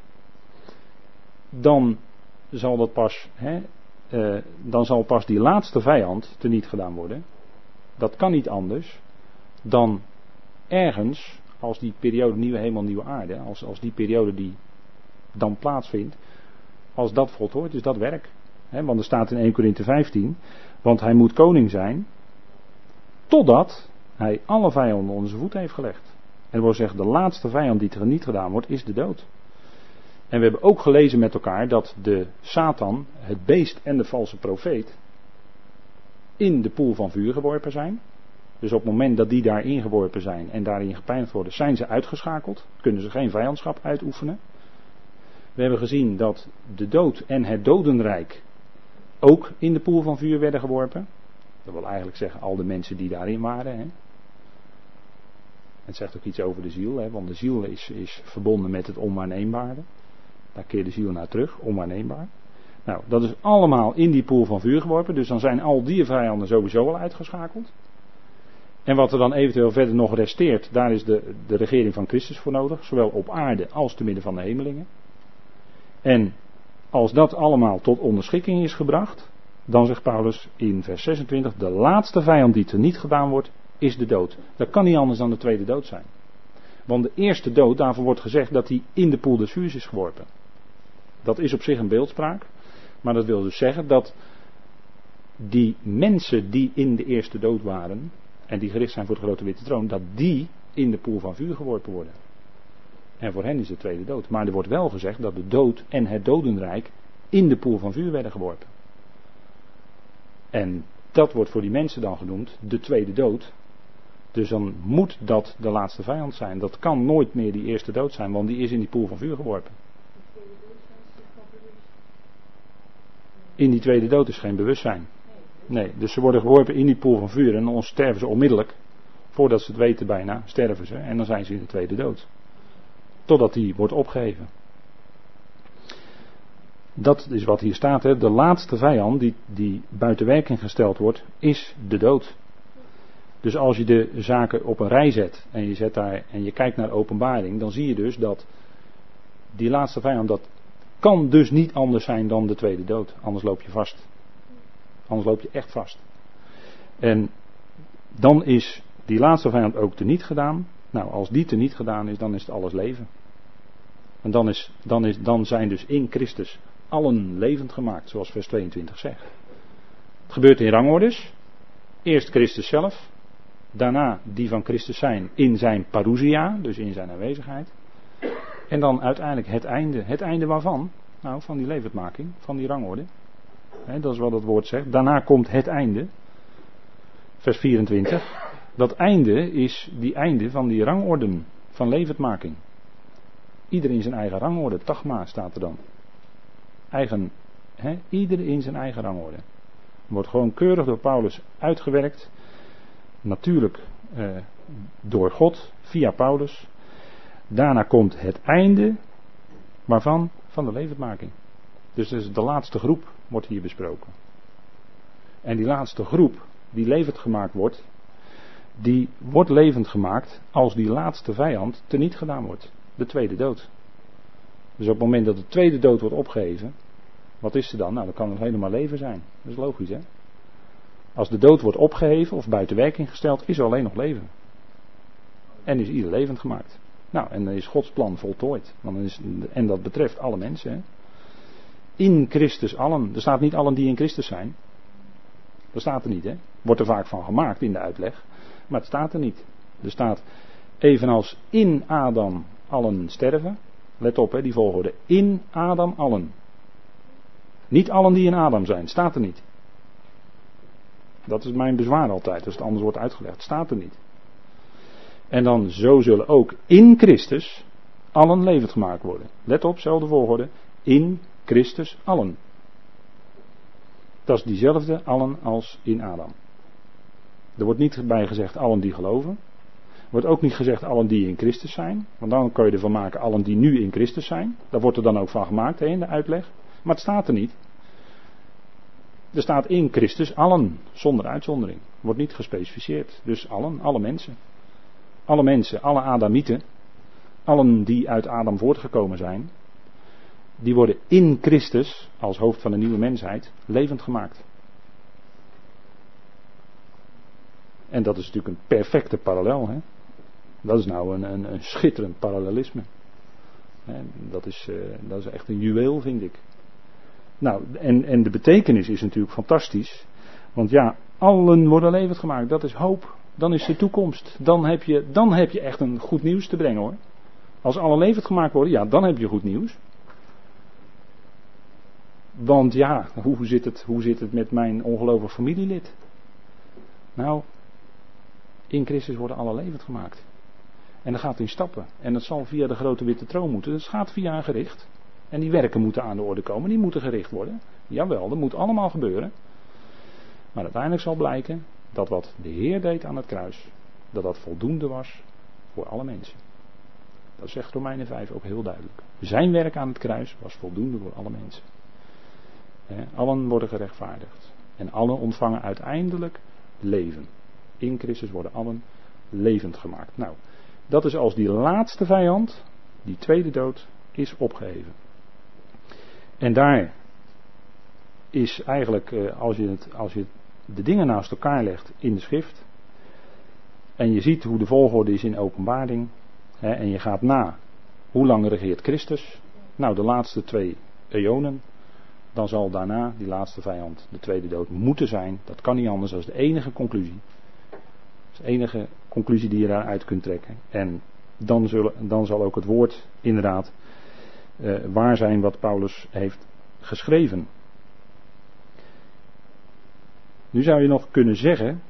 Speaker 2: Dan zal dat pas, hè, uh, dan zal pas die laatste vijand teniet gedaan worden. Dat kan niet anders dan ergens, als die periode nieuwe hemel, nieuwe aarde, als, als die periode die dan plaatsvindt, als dat voltooid is, dat werk. Hè, want er staat in Eerste Korinthe vijftien, want hij moet koning zijn, totdat hij alle vijanden onder zijn voet heeft gelegd. En er wordt gezegd, de laatste vijand die teniet gedaan wordt, is de dood. En we hebben ook gelezen met elkaar dat de Satan, het beest en de valse profeet in de poel van vuur geworpen zijn. Dus op het moment dat die daar ingeworpen zijn en daarin gepijnigd worden, zijn ze uitgeschakeld. Kunnen ze geen vijandschap uitoefenen. We hebben gezien dat de dood en het dodenrijk ook in de poel van vuur werden geworpen. Dat wil eigenlijk zeggen al de mensen die daarin waren. Hè. Het zegt ook iets over de ziel, hè, want de ziel is, is verbonden met het onwaarneembare. Daar keert de ziel naar terug, onwaarneembaar. Nou, dat is allemaal in die poel van vuur geworpen, dus dan zijn al die vijanden sowieso al uitgeschakeld. En wat er dan eventueel verder nog resteert, daar is de, de regering van Christus voor nodig, zowel op aarde als te midden van de hemelingen. En als dat allemaal tot onderschikking is gebracht, dan zegt Paulus in vers zesentwintig, de laatste vijand die teniet gedaan wordt, is de dood. Dat kan niet anders dan de tweede dood zijn. Want de eerste dood, daarvoor wordt gezegd dat hij in de poel des vuurs is geworpen. Dat is op zich een beeldspraak, maar dat wil dus zeggen dat die mensen die in de eerste dood waren, en die gericht zijn voor de grote witte troon, dat die in de poel van vuur geworpen worden. En voor hen is de tweede dood. Maar er wordt wel gezegd dat de dood en het dodenrijk in de poel van vuur werden geworpen. En dat wordt voor die mensen dan genoemd de tweede dood. Dus dan moet dat de laatste vijand zijn. Dat kan nooit meer die eerste dood zijn, want die is in die poel van vuur geworpen. In die tweede dood is geen bewustzijn. Nee, dus ze worden geworpen in die poel van vuur en dan sterven ze onmiddellijk. Voordat ze het weten bijna, sterven ze en dan zijn ze in de tweede dood. Totdat die wordt opgeheven. Dat is wat hier staat. Hè. De laatste vijand die, die buiten werking gesteld wordt, is de dood. Dus als je de zaken op een rij zet en je zet daar en je kijkt naar openbaring, dan zie je dus dat die laatste vijand, dat kan dus niet anders zijn dan de tweede dood. Anders loop je vast. Anders loop je echt vast. En dan is die laatste vijand ook teniet gedaan. Nou, als die teniet gedaan is, dan is het alles leven. En dan, is, dan, is, dan zijn dus in Christus allen levend gemaakt, zoals vers tweeëntwintig zegt. Het gebeurt in rangordes. Eerst Christus zelf. Daarna die van Christus zijn in zijn parousia, dus in zijn aanwezigheid. En dan uiteindelijk het einde. Het einde waarvan? Nou, van die levendmaking, van die rangorde. He, dat is wat het woord zegt. Daarna komt het einde. Vers vierentwintig. Dat einde is die einde van die rangorden van levendmaking. Ieder in zijn eigen rangorde. Tagma staat er dan. Eigen, he, ieder in zijn eigen rangorde. Wordt gewoon keurig door Paulus uitgewerkt. Natuurlijk eh, door God, via Paulus. Daarna komt het einde. Waarvan? Van de levendmaking. Dus, dus de laatste groep wordt hier besproken. En die laatste groep die levend gemaakt wordt, die wordt levend gemaakt als die laatste vijand teniet gedaan wordt. De tweede dood. Dus op het moment dat de tweede dood wordt opgeheven, wat is er dan? Nou, dan kan er helemaal leven zijn. Dat is logisch, hè? Als de dood wordt opgeheven of buiten werking gesteld, is er alleen nog leven. En is ieder levend gemaakt. Nou, en dan is Gods plan voltooid. Want dan is, en dat betreft alle mensen, hè? In Christus allen. Er staat niet allen die in Christus zijn. Dat staat er niet, hè? Wordt er vaak van gemaakt in de uitleg. Maar het staat er niet. Er staat, evenals in Adam allen sterven. Let op, hè, die volgorde. In Adam allen. Niet allen die in Adam zijn. Staat er niet. Dat is mijn bezwaar altijd, als het anders wordt uitgelegd. Staat er niet. En dan zo zullen ook in Christus allen levend gemaakt worden. Let op, zelfde volgorde. In Christus allen. Dat is diezelfde allen als in Adam. Er wordt niet bij gezegd allen die geloven. Er wordt ook niet gezegd allen die in Christus zijn. Want dan kun je ervan maken allen die nu in Christus zijn. Daar wordt er dan ook van gemaakt, hè, in de uitleg. Maar het staat er niet. Er staat in Christus allen, zonder uitzondering. Wordt niet gespecificeerd. Dus allen, alle mensen. Alle mensen, alle Adamieten. Allen die uit Adam voortgekomen zijn. Die worden in Christus, als hoofd van de nieuwe mensheid, levend gemaakt. En dat is natuurlijk een perfecte parallel. Hè? Dat is nou een, een, een schitterend parallelisme. En dat, is, uh, dat is echt een juweel, vind ik. Nou, en, en de betekenis is natuurlijk fantastisch. Want ja, allen worden levend gemaakt. Dat is hoop. Dan is de toekomst. Dan heb je, dan heb je echt een goed nieuws te brengen, hoor. Als allen levend gemaakt worden, ja, dan heb je goed nieuws. Want ja, hoe zit het, hoe zit het met mijn ongelovig familielid? Nou, in Christus worden alle levend gemaakt. En dat gaat in stappen. En dat zal via de grote witte troon moeten. Dat gaat via een gericht. En die werken moeten aan de orde komen. Die moeten gericht worden. Jawel, dat moet allemaal gebeuren. Maar uiteindelijk zal blijken dat wat de Heer deed aan het kruis, dat dat voldoende was voor alle mensen. Dat zegt Romeinen vijf ook heel duidelijk. Zijn werk aan het kruis was voldoende voor alle mensen. He, allen worden gerechtvaardigd. En allen ontvangen uiteindelijk leven. In Christus worden allen levend gemaakt. Nou, dat is als die laatste vijand, die tweede dood, is opgeheven. En daar is eigenlijk, als je, het, als je de dingen naast elkaar legt in de schrift, en je ziet hoe de volgorde is in Openbaring, hè, en je gaat na, hoe lang regeert Christus? Nou, de laatste twee eonen. Dan zal daarna die laatste vijand, de tweede dood, moeten zijn. Dat kan niet anders, dat is de enige conclusie. Dat is de enige conclusie die je daaruit kunt trekken. En dan, zullen, dan zal ook het woord inderdaad uh, waar zijn wat Paulus heeft geschreven. Nu zou je nog kunnen zeggen,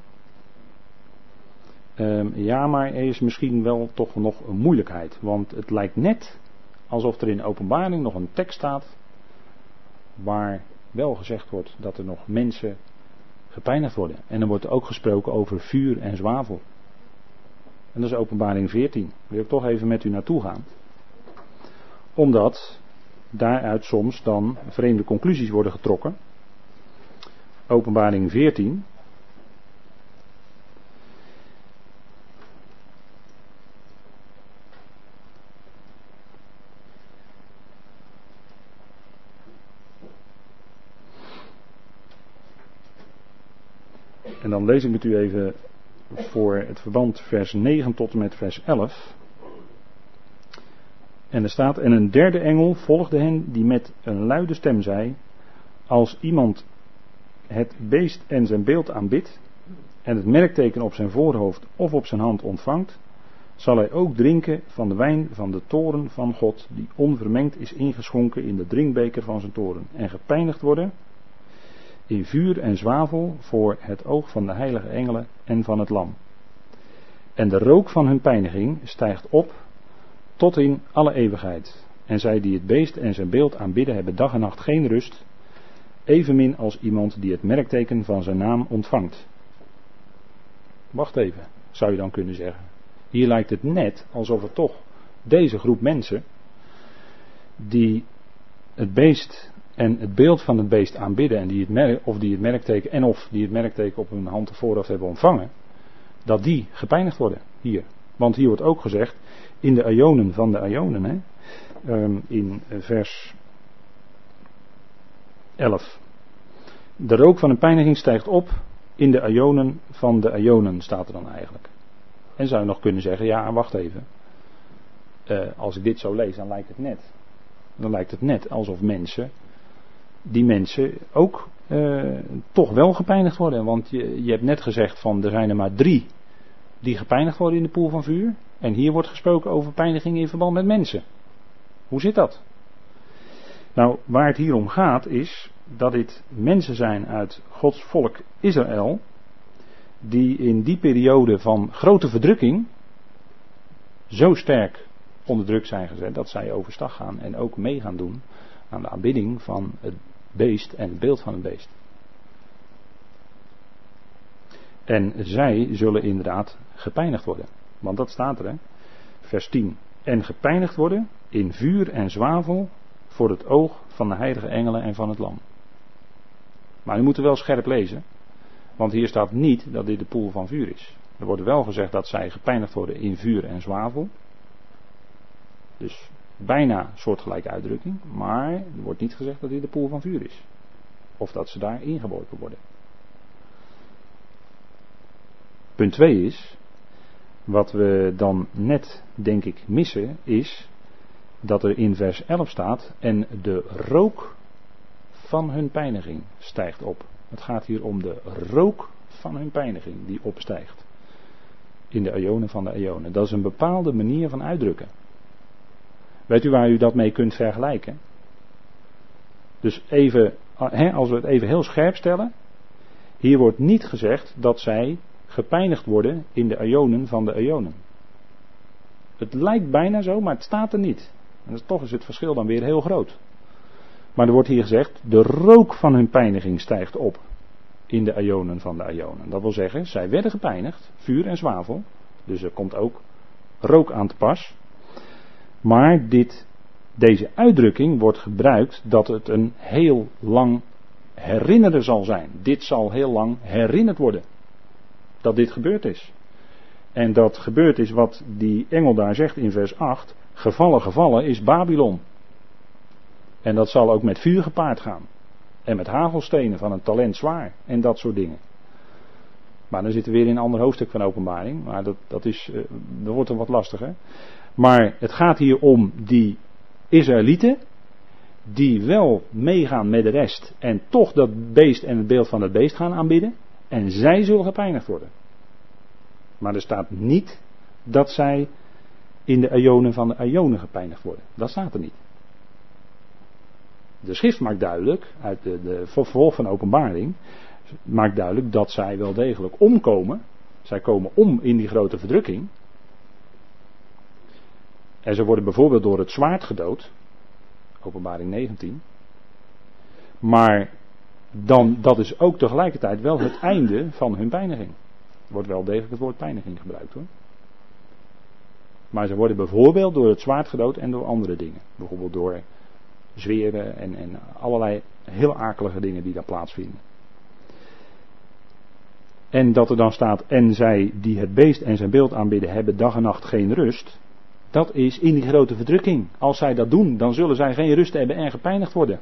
Speaker 2: uh, ja, maar er is misschien wel toch nog een moeilijkheid. Want het lijkt net alsof er in Openbaring nog een tekst staat waar wel gezegd wordt dat er nog mensen gepijnigd worden. En er wordt ook gesproken over vuur en zwavel. En dat is Openbaring veertien. Daar wil ik toch even met u naartoe gaan. Omdat daaruit soms dan vreemde conclusies worden getrokken. Openbaring veertien. En dan lees ik met u even voor het verband vers negen tot en met vers elf. En er staat, en een derde engel volgde hen die met een luide stem zei, als iemand het beest en zijn beeld aanbidt en het merkteken op zijn voorhoofd of op zijn hand ontvangt, zal hij ook drinken van de wijn van de toorn van God, die onvermengd is ingeschonken in de drinkbeker van zijn toorn, en gepijnigd worden in vuur en zwavel voor het oog van de heilige engelen en van het lam. En de rook van hun pijniging stijgt op tot in alle eeuwigheid. En zij die het beest en zijn beeld aanbidden hebben dag en nacht geen rust, evenmin als iemand die het merkteken van zijn naam ontvangt. Wacht even, zou je dan kunnen zeggen. Hier lijkt het net alsof het toch deze groep mensen die het beest en het beeld van het beest aanbidden en die het merk, of die het merkteken en of die het merkteken op hun hand of voorhoofd hebben ontvangen, dat die gepijnigd worden hier. Want hier wordt ook gezegd in de aionen van de aionen, hè, um, in vers elf. De rook van een pijniging stijgt op in de aionen van de aionen, staat er dan eigenlijk. En zou je nog kunnen zeggen, ja, wacht even. Uh, als ik dit zo lees, dan lijkt het net. Dan lijkt het net alsof mensen, die mensen ook uh, toch wel gepijnigd worden. Want je, je hebt net gezegd van, er zijn er maar drie die gepijnigd worden in de poel van vuur. En hier wordt gesproken over pijniging in verband met mensen. Hoe zit dat? Nou, waar het hier om gaat is dat dit mensen zijn uit Gods volk Israël, die in die periode van grote verdrukking zo sterk onder druk zijn gezet dat zij overstag gaan en ook mee gaan doen aan de aanbidding van het beest en het beeld van het beest. En zij zullen inderdaad gepijnigd worden. Want dat staat er, hè? Vers tien. En gepijnigd worden in vuur en zwavel voor het oog van de heilige engelen en van het lam. Maar u moet er wel scherp lezen. Want hier staat niet dat dit de poel van vuur is. Er wordt wel gezegd dat zij gepijnigd worden in vuur en zwavel. Dus bijna soortgelijke uitdrukking. Maar er wordt niet gezegd dat dit de poel van vuur is. Of dat ze daar ingeworpen worden. Punt twee is, wat we dan net denk ik missen, is dat er in vers elf staat, en de rook van hun pijniging stijgt op. Het gaat hier om de rook van hun pijniging die opstijgt. In de aionen van de aionen. Dat is een bepaalde manier van uitdrukken. Weet u waar u dat mee kunt vergelijken? Dus even, als we het even heel scherp stellen. Hier wordt niet gezegd dat zij gepijnigd worden in de aionen van de aionen. Het lijkt bijna zo, maar het staat er niet. En toch is het verschil dan weer heel groot. Maar er wordt hier gezegd, de rook van hun pijniging stijgt op in de aionen van de aionen. Dat wil zeggen, zij werden gepijnigd, vuur en zwavel. Dus er komt ook rook aan te pas. Maar dit, deze uitdrukking wordt gebruikt dat het een heel lang herinneren zal zijn. Dit zal heel lang herinnerd worden. Dat dit gebeurd is. En dat gebeurd is wat die engel daar zegt in vers acht. Gevallen, gevallen is Babylon. En dat zal ook met vuur gepaard gaan. En met hagelstenen van een talent zwaar. En dat soort dingen. Maar dan zitten we weer in een ander hoofdstuk van Openbaring. Maar dat, dat, is, uh, dat wordt dan wat lastiger. Maar het gaat hier om die Israëlieten. Die wel meegaan met de rest. En toch dat beest en het beeld van het beest gaan aanbidden. En zij zullen gepijnigd worden. Maar er staat niet dat zij in de aionen van de aionen gepijnigd worden. Dat staat er niet. De schrift maakt duidelijk, uit de, de vervolg van Openbaring, maakt duidelijk dat zij wel degelijk omkomen. Zij komen om in die grote verdrukking. En ze worden bijvoorbeeld door het zwaard gedood. Openbaring negentien. Maar dan, dat is ook tegelijkertijd wel het einde van hun pijniging. Er wordt wel degelijk het woord pijniging gebruikt hoor. Maar ze worden bijvoorbeeld door het zwaard gedood en door andere dingen. Bijvoorbeeld door zweren en, en allerlei heel akelige dingen die daar plaatsvinden. En dat er dan staat, en zij die het beest en zijn beeld aanbidden hebben dag en nacht geen rust. Dat is in die grote verdrukking. Als zij dat doen, dan zullen zij geen rust hebben en gepijnigd worden.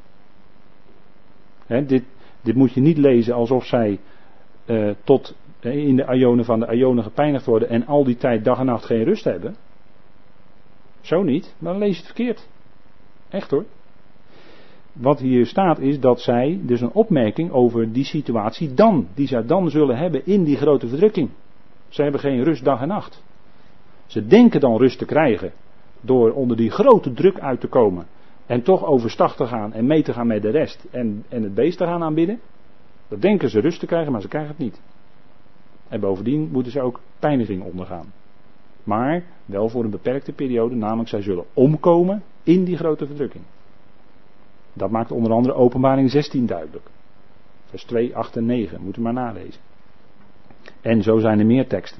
Speaker 2: He, dit, dit moet je niet lezen alsof zij uh, tot uh, in de aionen van de aionen gepijnigd worden en al die tijd dag en nacht geen rust hebben. Zo niet, maar dan lees je het verkeerd. Echt hoor. Wat hier staat is dat zij, dus een opmerking over die situatie dan, die zij dan zullen hebben in die grote verdrukking. Ze hebben geen rust dag en nacht. Ze denken dan rust te krijgen door onder die grote druk uit te komen. En toch overstag te gaan en mee te gaan met de rest en, en het beest te gaan aanbidden. Dat denken ze rust te krijgen, maar ze krijgen het niet. En bovendien moeten ze ook pijniging ondergaan. Maar wel voor een beperkte periode, namelijk zij zullen omkomen in die grote verdrukking. Dat maakt onder andere Openbaring zestien duidelijk. Vers twee, acht en negen, moet u maar nalezen. En zo zijn er meer teksten.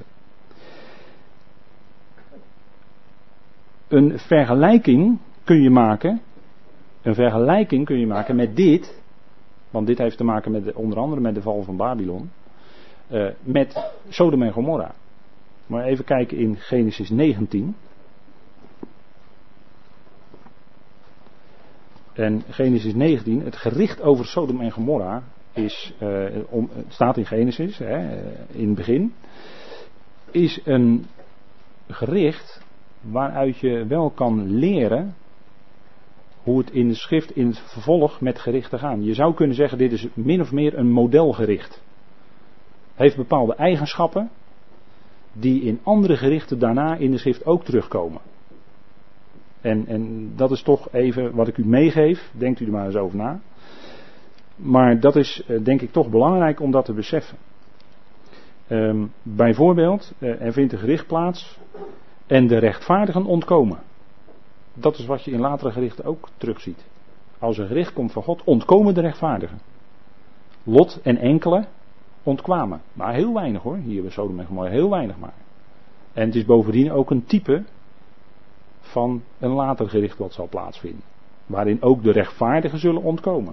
Speaker 2: Een vergelijking kun je maken een vergelijking kun je maken met dit. Want dit heeft te maken met de, onder andere met de val van Babylon. Uh, met Sodom en Gomorra. Maar even kijken in Genesis negentien. En Genesis negentien, het gericht over Sodom en Gomorra is, uh, om, het staat in Genesis, hè, in het begin, is een gericht waaruit je wel kan leren hoe het in de schrift in het vervolg met gerichten gaat. Je zou kunnen zeggen, dit is min of meer een modelgericht. Heeft bepaalde eigenschappen die in andere gerichten daarna in de schrift ook terugkomen. En, en dat is toch even wat ik u meegeef. Denkt u er maar eens over na. Maar dat is denk ik toch belangrijk om dat te beseffen. Um, bijvoorbeeld, uh, er vindt een gericht plaats en de rechtvaardigen ontkomen. Dat is wat je in latere gerichten ook terugziet. Als een gericht komt van God, ontkomen de rechtvaardigen. Lot en enkele ontkwamen. Maar heel weinig hoor, hier bij Sodom en Gomorra, heel weinig maar. En het is bovendien ook een type van een later gericht wat zal plaatsvinden. Waarin ook de rechtvaardigen zullen ontkomen.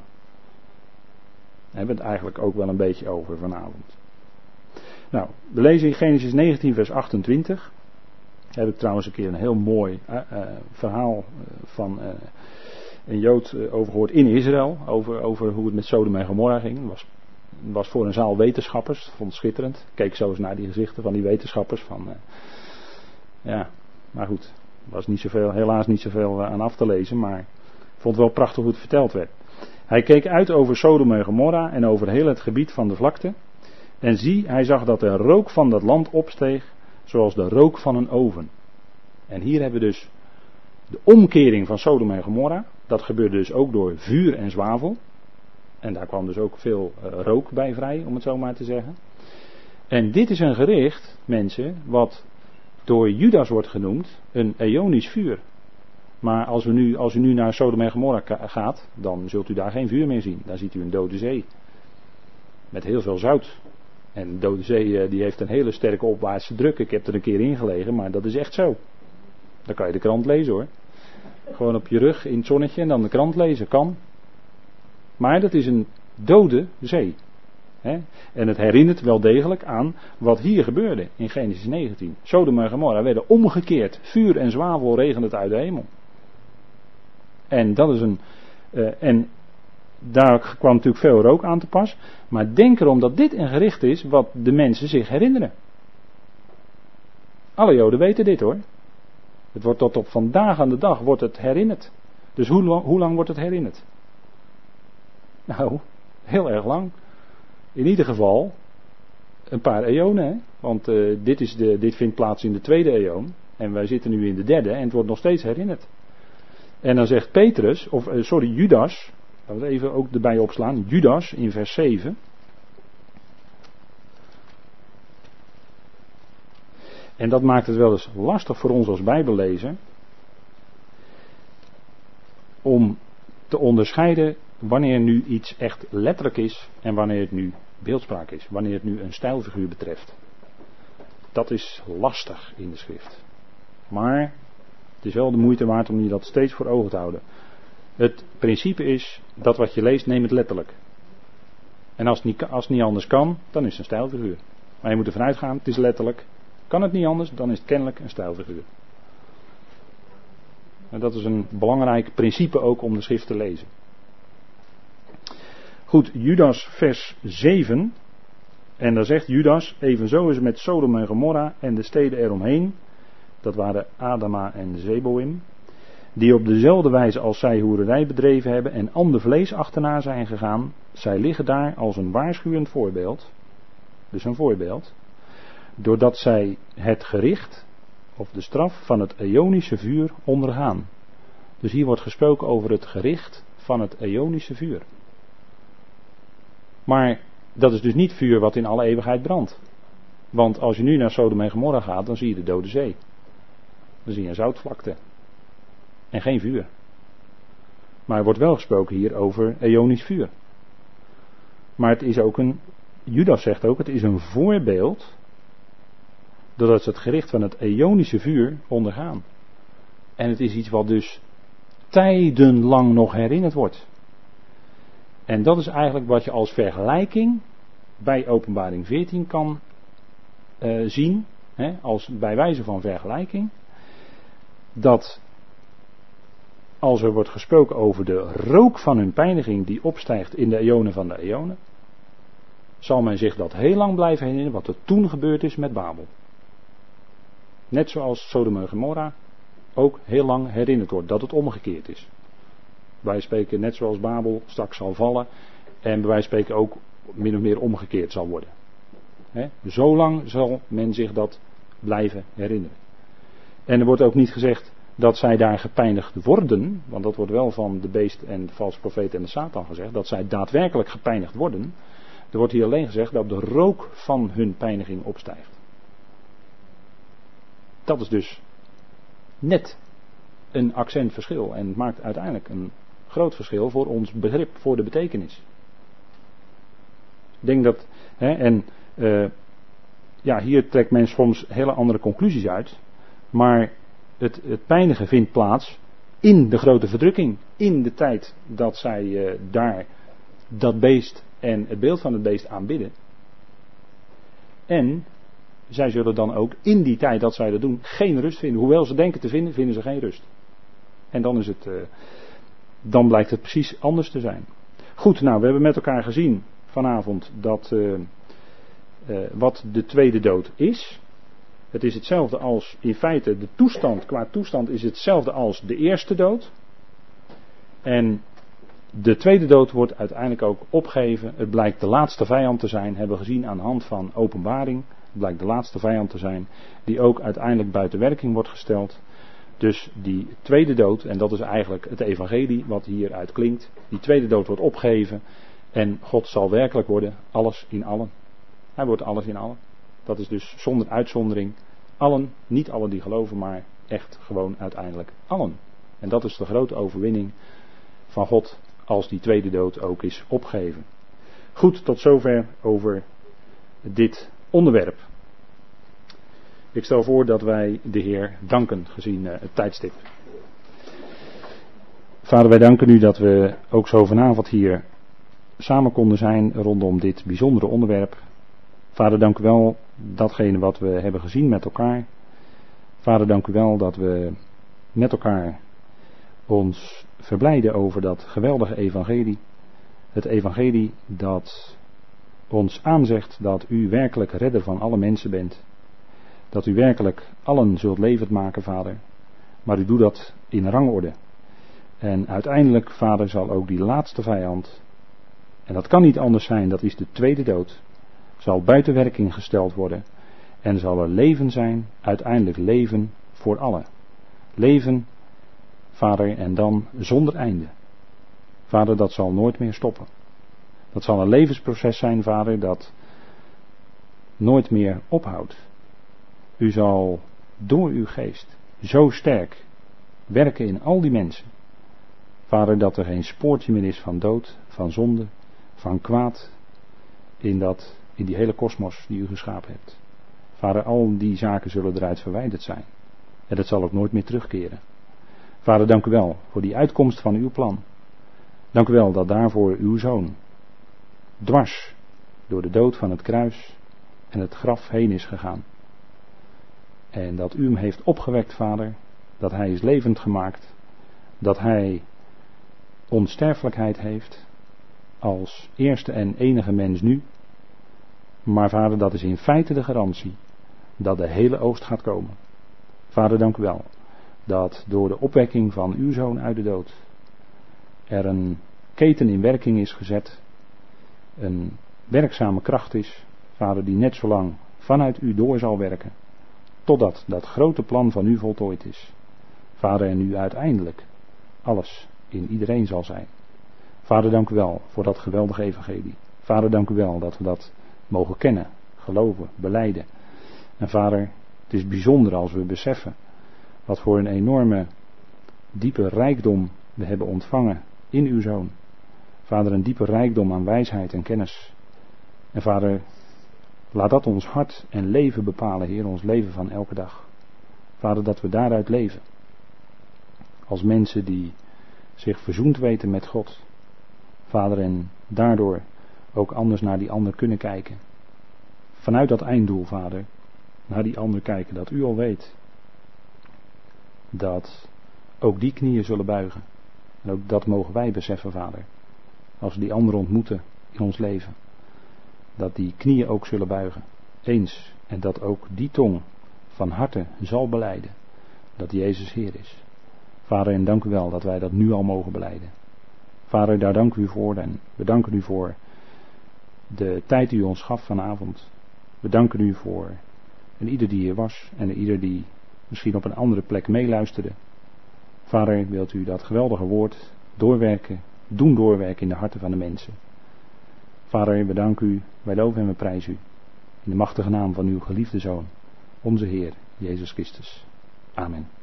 Speaker 2: Daar hebben we het eigenlijk ook wel een beetje over vanavond. Nou, we lezen in Genesis negentien vers achtentwintig. Daar heb ik trouwens een keer een heel mooi uh, uh, verhaal uh, van uh, een Jood uh, over gehoord in Israël. Over, over hoe het met Sodom en Gomorra ging. Het was, was voor een zaal wetenschappers. Vond het schitterend. Ik keek zo eens naar die gezichten van die wetenschappers. Van, uh, ja, maar goed. Er was niet zoveel, helaas niet zoveel uh, aan af te lezen. Maar ik vond het wel prachtig hoe het verteld werd. Hij keek uit over Sodom en Gomorra en over heel het gebied van de vlakte. En zie, hij zag dat er rook van dat land opsteeg, zoals de rook van een oven. En hier hebben we dus de omkering van Sodom en Gomorra. Dat gebeurde dus ook door vuur en zwavel. En daar kwam dus ook veel uh, rook bij vrij, om het zo maar te zeggen. En dit is een gericht, mensen, wat door Judas wordt genoemd, een eonisch vuur. Maar als, we nu, als u nu naar Sodom en Gomorra gaat, dan zult u daar geen vuur meer zien. Daar ziet u een dode zee. Met heel veel zout. En de dode zee die heeft een hele sterke opwaartse druk. Ik heb er een keer in gelegen, maar dat is echt zo. Dan kan je de krant lezen hoor. Gewoon op je rug in het zonnetje en dan de krant lezen. Kan. Maar dat is een dode zee. He? En het herinnert wel degelijk aan wat hier gebeurde in Genesis negentien. Sodom en Gomorra werden omgekeerd. Vuur en zwavel regende het uit de hemel. En dat is een. Uh, en daar kwam natuurlijk veel rook aan te pas. Maar denk erom dat dit een gericht is wat de mensen zich herinneren. Alle Joden weten dit hoor. Het wordt tot op vandaag aan de dag wordt het herinnerd. Dus hoe lang, hoe lang wordt het herinnerd? Nou, heel erg lang. In ieder geval een paar eonen. Hè? Want uh, dit, is de, dit vindt plaats in de tweede eon. En wij zitten nu in de derde en het wordt nog steeds herinnerd. En dan zegt Petrus, of uh, sorry, Judas. Laten we het even ook erbij opslaan. Judas in vers zeven. En dat maakt het wel eens lastig voor ons als Bijbellezer. Om te onderscheiden wanneer nu iets echt letterlijk is en wanneer het nu beeldspraak is. Wanneer het nu een stijlfiguur betreft. Dat is lastig in de schrift. Maar het is wel de moeite waard om je dat steeds voor ogen te houden. Het principe is dat wat je leest, neem het letterlijk. En als het niet, als het niet anders kan, dan is het een stijlfiguur. Maar je moet ervan uitgaan, het is letterlijk. Kan het niet anders, dan is het kennelijk een stijlfiguur. En dat is een belangrijk principe ook om de schrift te lezen. Goed, Judas vers zeven. En daar zegt Judas, evenzo is het met Sodom en Gomorra en de steden eromheen. Dat waren Adama en Zeboim. Die op dezelfde wijze als zij hoererij bedreven hebben en ander vlees achterna zijn gegaan. Zij liggen daar als een waarschuwend voorbeeld. Dus een voorbeeld. Doordat zij het gericht of de straf van het eonische vuur ondergaan. Dus hier wordt gesproken over het gericht van het eonische vuur. Maar dat is dus niet vuur wat in alle eeuwigheid brandt. Want als je nu naar Sodom en Gomorra gaat, dan zie je de dode zee. Dan zie je een zoutvlakte. En geen vuur. Maar er wordt wel gesproken hier over eonisch vuur. Maar het is ook een, Judas zegt ook, het is een voorbeeld, doordat ze het gericht van het eonische vuur ondergaan. En het is iets wat dus tijdenlang nog herinnerd wordt. En dat is eigenlijk wat je als vergelijking bij Openbaring veertien kan uh, zien, hè, als bij wijze van vergelijking, dat als er wordt gesproken over de rook van hun pijniging die opstijgt in de eonen van de eonen, zal men zich dat heel lang blijven herinneren wat er toen gebeurd is met Babel. Net zoals Sodom en Gomorra ook heel lang herinnerd wordt dat het omgekeerd is. Wij spreken net zoals Babel straks zal vallen en bij wijze van spreken ook min of meer omgekeerd zal worden. He, zolang zal men zich dat blijven herinneren. En er wordt ook niet gezegd dat zij daar gepijnigd worden, want dat wordt wel van de beest en de valse profeet en de Satan gezegd, dat zij daadwerkelijk gepijnigd worden. Er wordt hier alleen gezegd dat de rook van hun pijniging opstijgt. Dat is dus net een accentverschil en het maakt uiteindelijk een groot verschil voor ons begrip, voor de betekenis. Ik denk dat, hè, en uh, ja, hier trekt men soms hele andere conclusies uit, maar het, het pijnigen vindt plaats in de grote verdrukking, in de tijd dat zij uh, daar dat beest en het beeld van het beest aanbidden. En zij zullen dan ook in die tijd dat zij dat doen geen rust vinden. Hoewel ze denken te vinden, vinden ze geen rust. En dan is het, uh, dan blijkt het precies anders te zijn. Goed, nou, we hebben met elkaar gezien vanavond dat uh, uh, wat de tweede dood is. Het is hetzelfde als, in feite, de toestand, qua toestand is hetzelfde als de eerste dood. En de tweede dood wordt uiteindelijk ook opgegeven. Het blijkt de laatste vijand te zijn, hebben we gezien aan de hand van Openbaring. Het blijkt de laatste vijand te zijn, die ook uiteindelijk buiten werking wordt gesteld. Dus die tweede dood, en dat is eigenlijk het evangelie wat hieruit klinkt. Die tweede dood wordt opgegeven en God zal werkelijk worden alles in allen. Hij wordt alles in allen. Dat is dus zonder uitzondering allen, niet allen die geloven, maar echt gewoon uiteindelijk allen. En dat is de grote overwinning van God als die tweede dood ook is opgegeven. Goed, tot zover over dit onderwerp. Ik stel voor dat wij de Heer danken gezien uh, het tijdstip. Vader, wij danken u dat we ook zo vanavond hier samen konden zijn rondom dit bijzondere onderwerp. Vader, dank u wel datgene wat we hebben gezien met elkaar. Vader, dank u wel dat we met elkaar ons verblijden over dat geweldige evangelie. Het evangelie dat ons aanzegt dat u werkelijk redder van alle mensen bent. Dat u werkelijk allen zult levend maken, Vader. Maar u doet dat in rangorde. En uiteindelijk, Vader, zal ook die laatste vijand, en dat kan niet anders zijn, dat is de tweede dood, zal buiten werking gesteld worden. En zal er leven zijn, uiteindelijk leven voor allen. Leven, Vader, en dan zonder einde. Vader, dat zal nooit meer stoppen. Dat zal een levensproces zijn, Vader, dat nooit meer ophoudt. U zal door uw geest zo sterk werken in al die mensen. Vader, dat er geen spoortje meer is van dood, van zonde, van kwaad in, dat, in die hele kosmos die u geschapen hebt. Vader, al die zaken zullen eruit verwijderd zijn. En dat zal ook nooit meer terugkeren. Vader, dank u wel voor die uitkomst van uw plan. Dank u wel dat daarvoor uw zoon dwars door de dood van het kruis en het graf heen is gegaan. En dat u hem heeft opgewekt, Vader, dat hij is levend gemaakt, dat hij onsterfelijkheid heeft als eerste en enige mens nu. Maar Vader, dat is in feite de garantie dat de hele oogst gaat komen. Vader, dank u wel dat door de opwekking van uw zoon uit de dood er een keten in werking is gezet, een werkzame kracht is, Vader, die net zo lang vanuit u door zal werken, totdat dat grote plan van u voltooid is. Vader, en u uiteindelijk alles in iedereen zal zijn. Vader, dank u wel voor dat geweldige evangelie. Vader, dank u wel dat we dat mogen kennen, geloven, belijden. En Vader, het is bijzonder als we beseffen wat voor een enorme, diepe rijkdom we hebben ontvangen in uw Zoon. Vader, een diepe rijkdom aan wijsheid en kennis. En Vader, laat dat ons hart en leven bepalen, Heer, ons leven van elke dag. Vader, dat we daaruit leven. Als mensen die zich verzoend weten met God. Vader, en daardoor ook anders naar die ander kunnen kijken. Vanuit dat einddoel, Vader, naar die ander kijken, dat u al weet dat ook die knieën zullen buigen. En ook dat mogen wij beseffen, Vader. Als we die ander ontmoeten in ons leven. Dat die knieën ook zullen buigen. Eens. En dat ook die tong van harte zal belijden. Dat Jezus Heer is. Vader, en dank u wel dat wij dat nu al mogen belijden. Vader, daar dank u voor. En we danken u voor de tijd die u ons gaf vanavond. We danken u voor en ieder die hier was. En ieder die misschien op een andere plek meeluisterde. Vader, wilt u dat geweldige woord doorwerken, doen doorwerken in de harten van de mensen. Vader, we danken u, wij loven en we prijzen u. In de machtige naam van uw geliefde Zoon, onze Heer, Jezus Christus. Amen.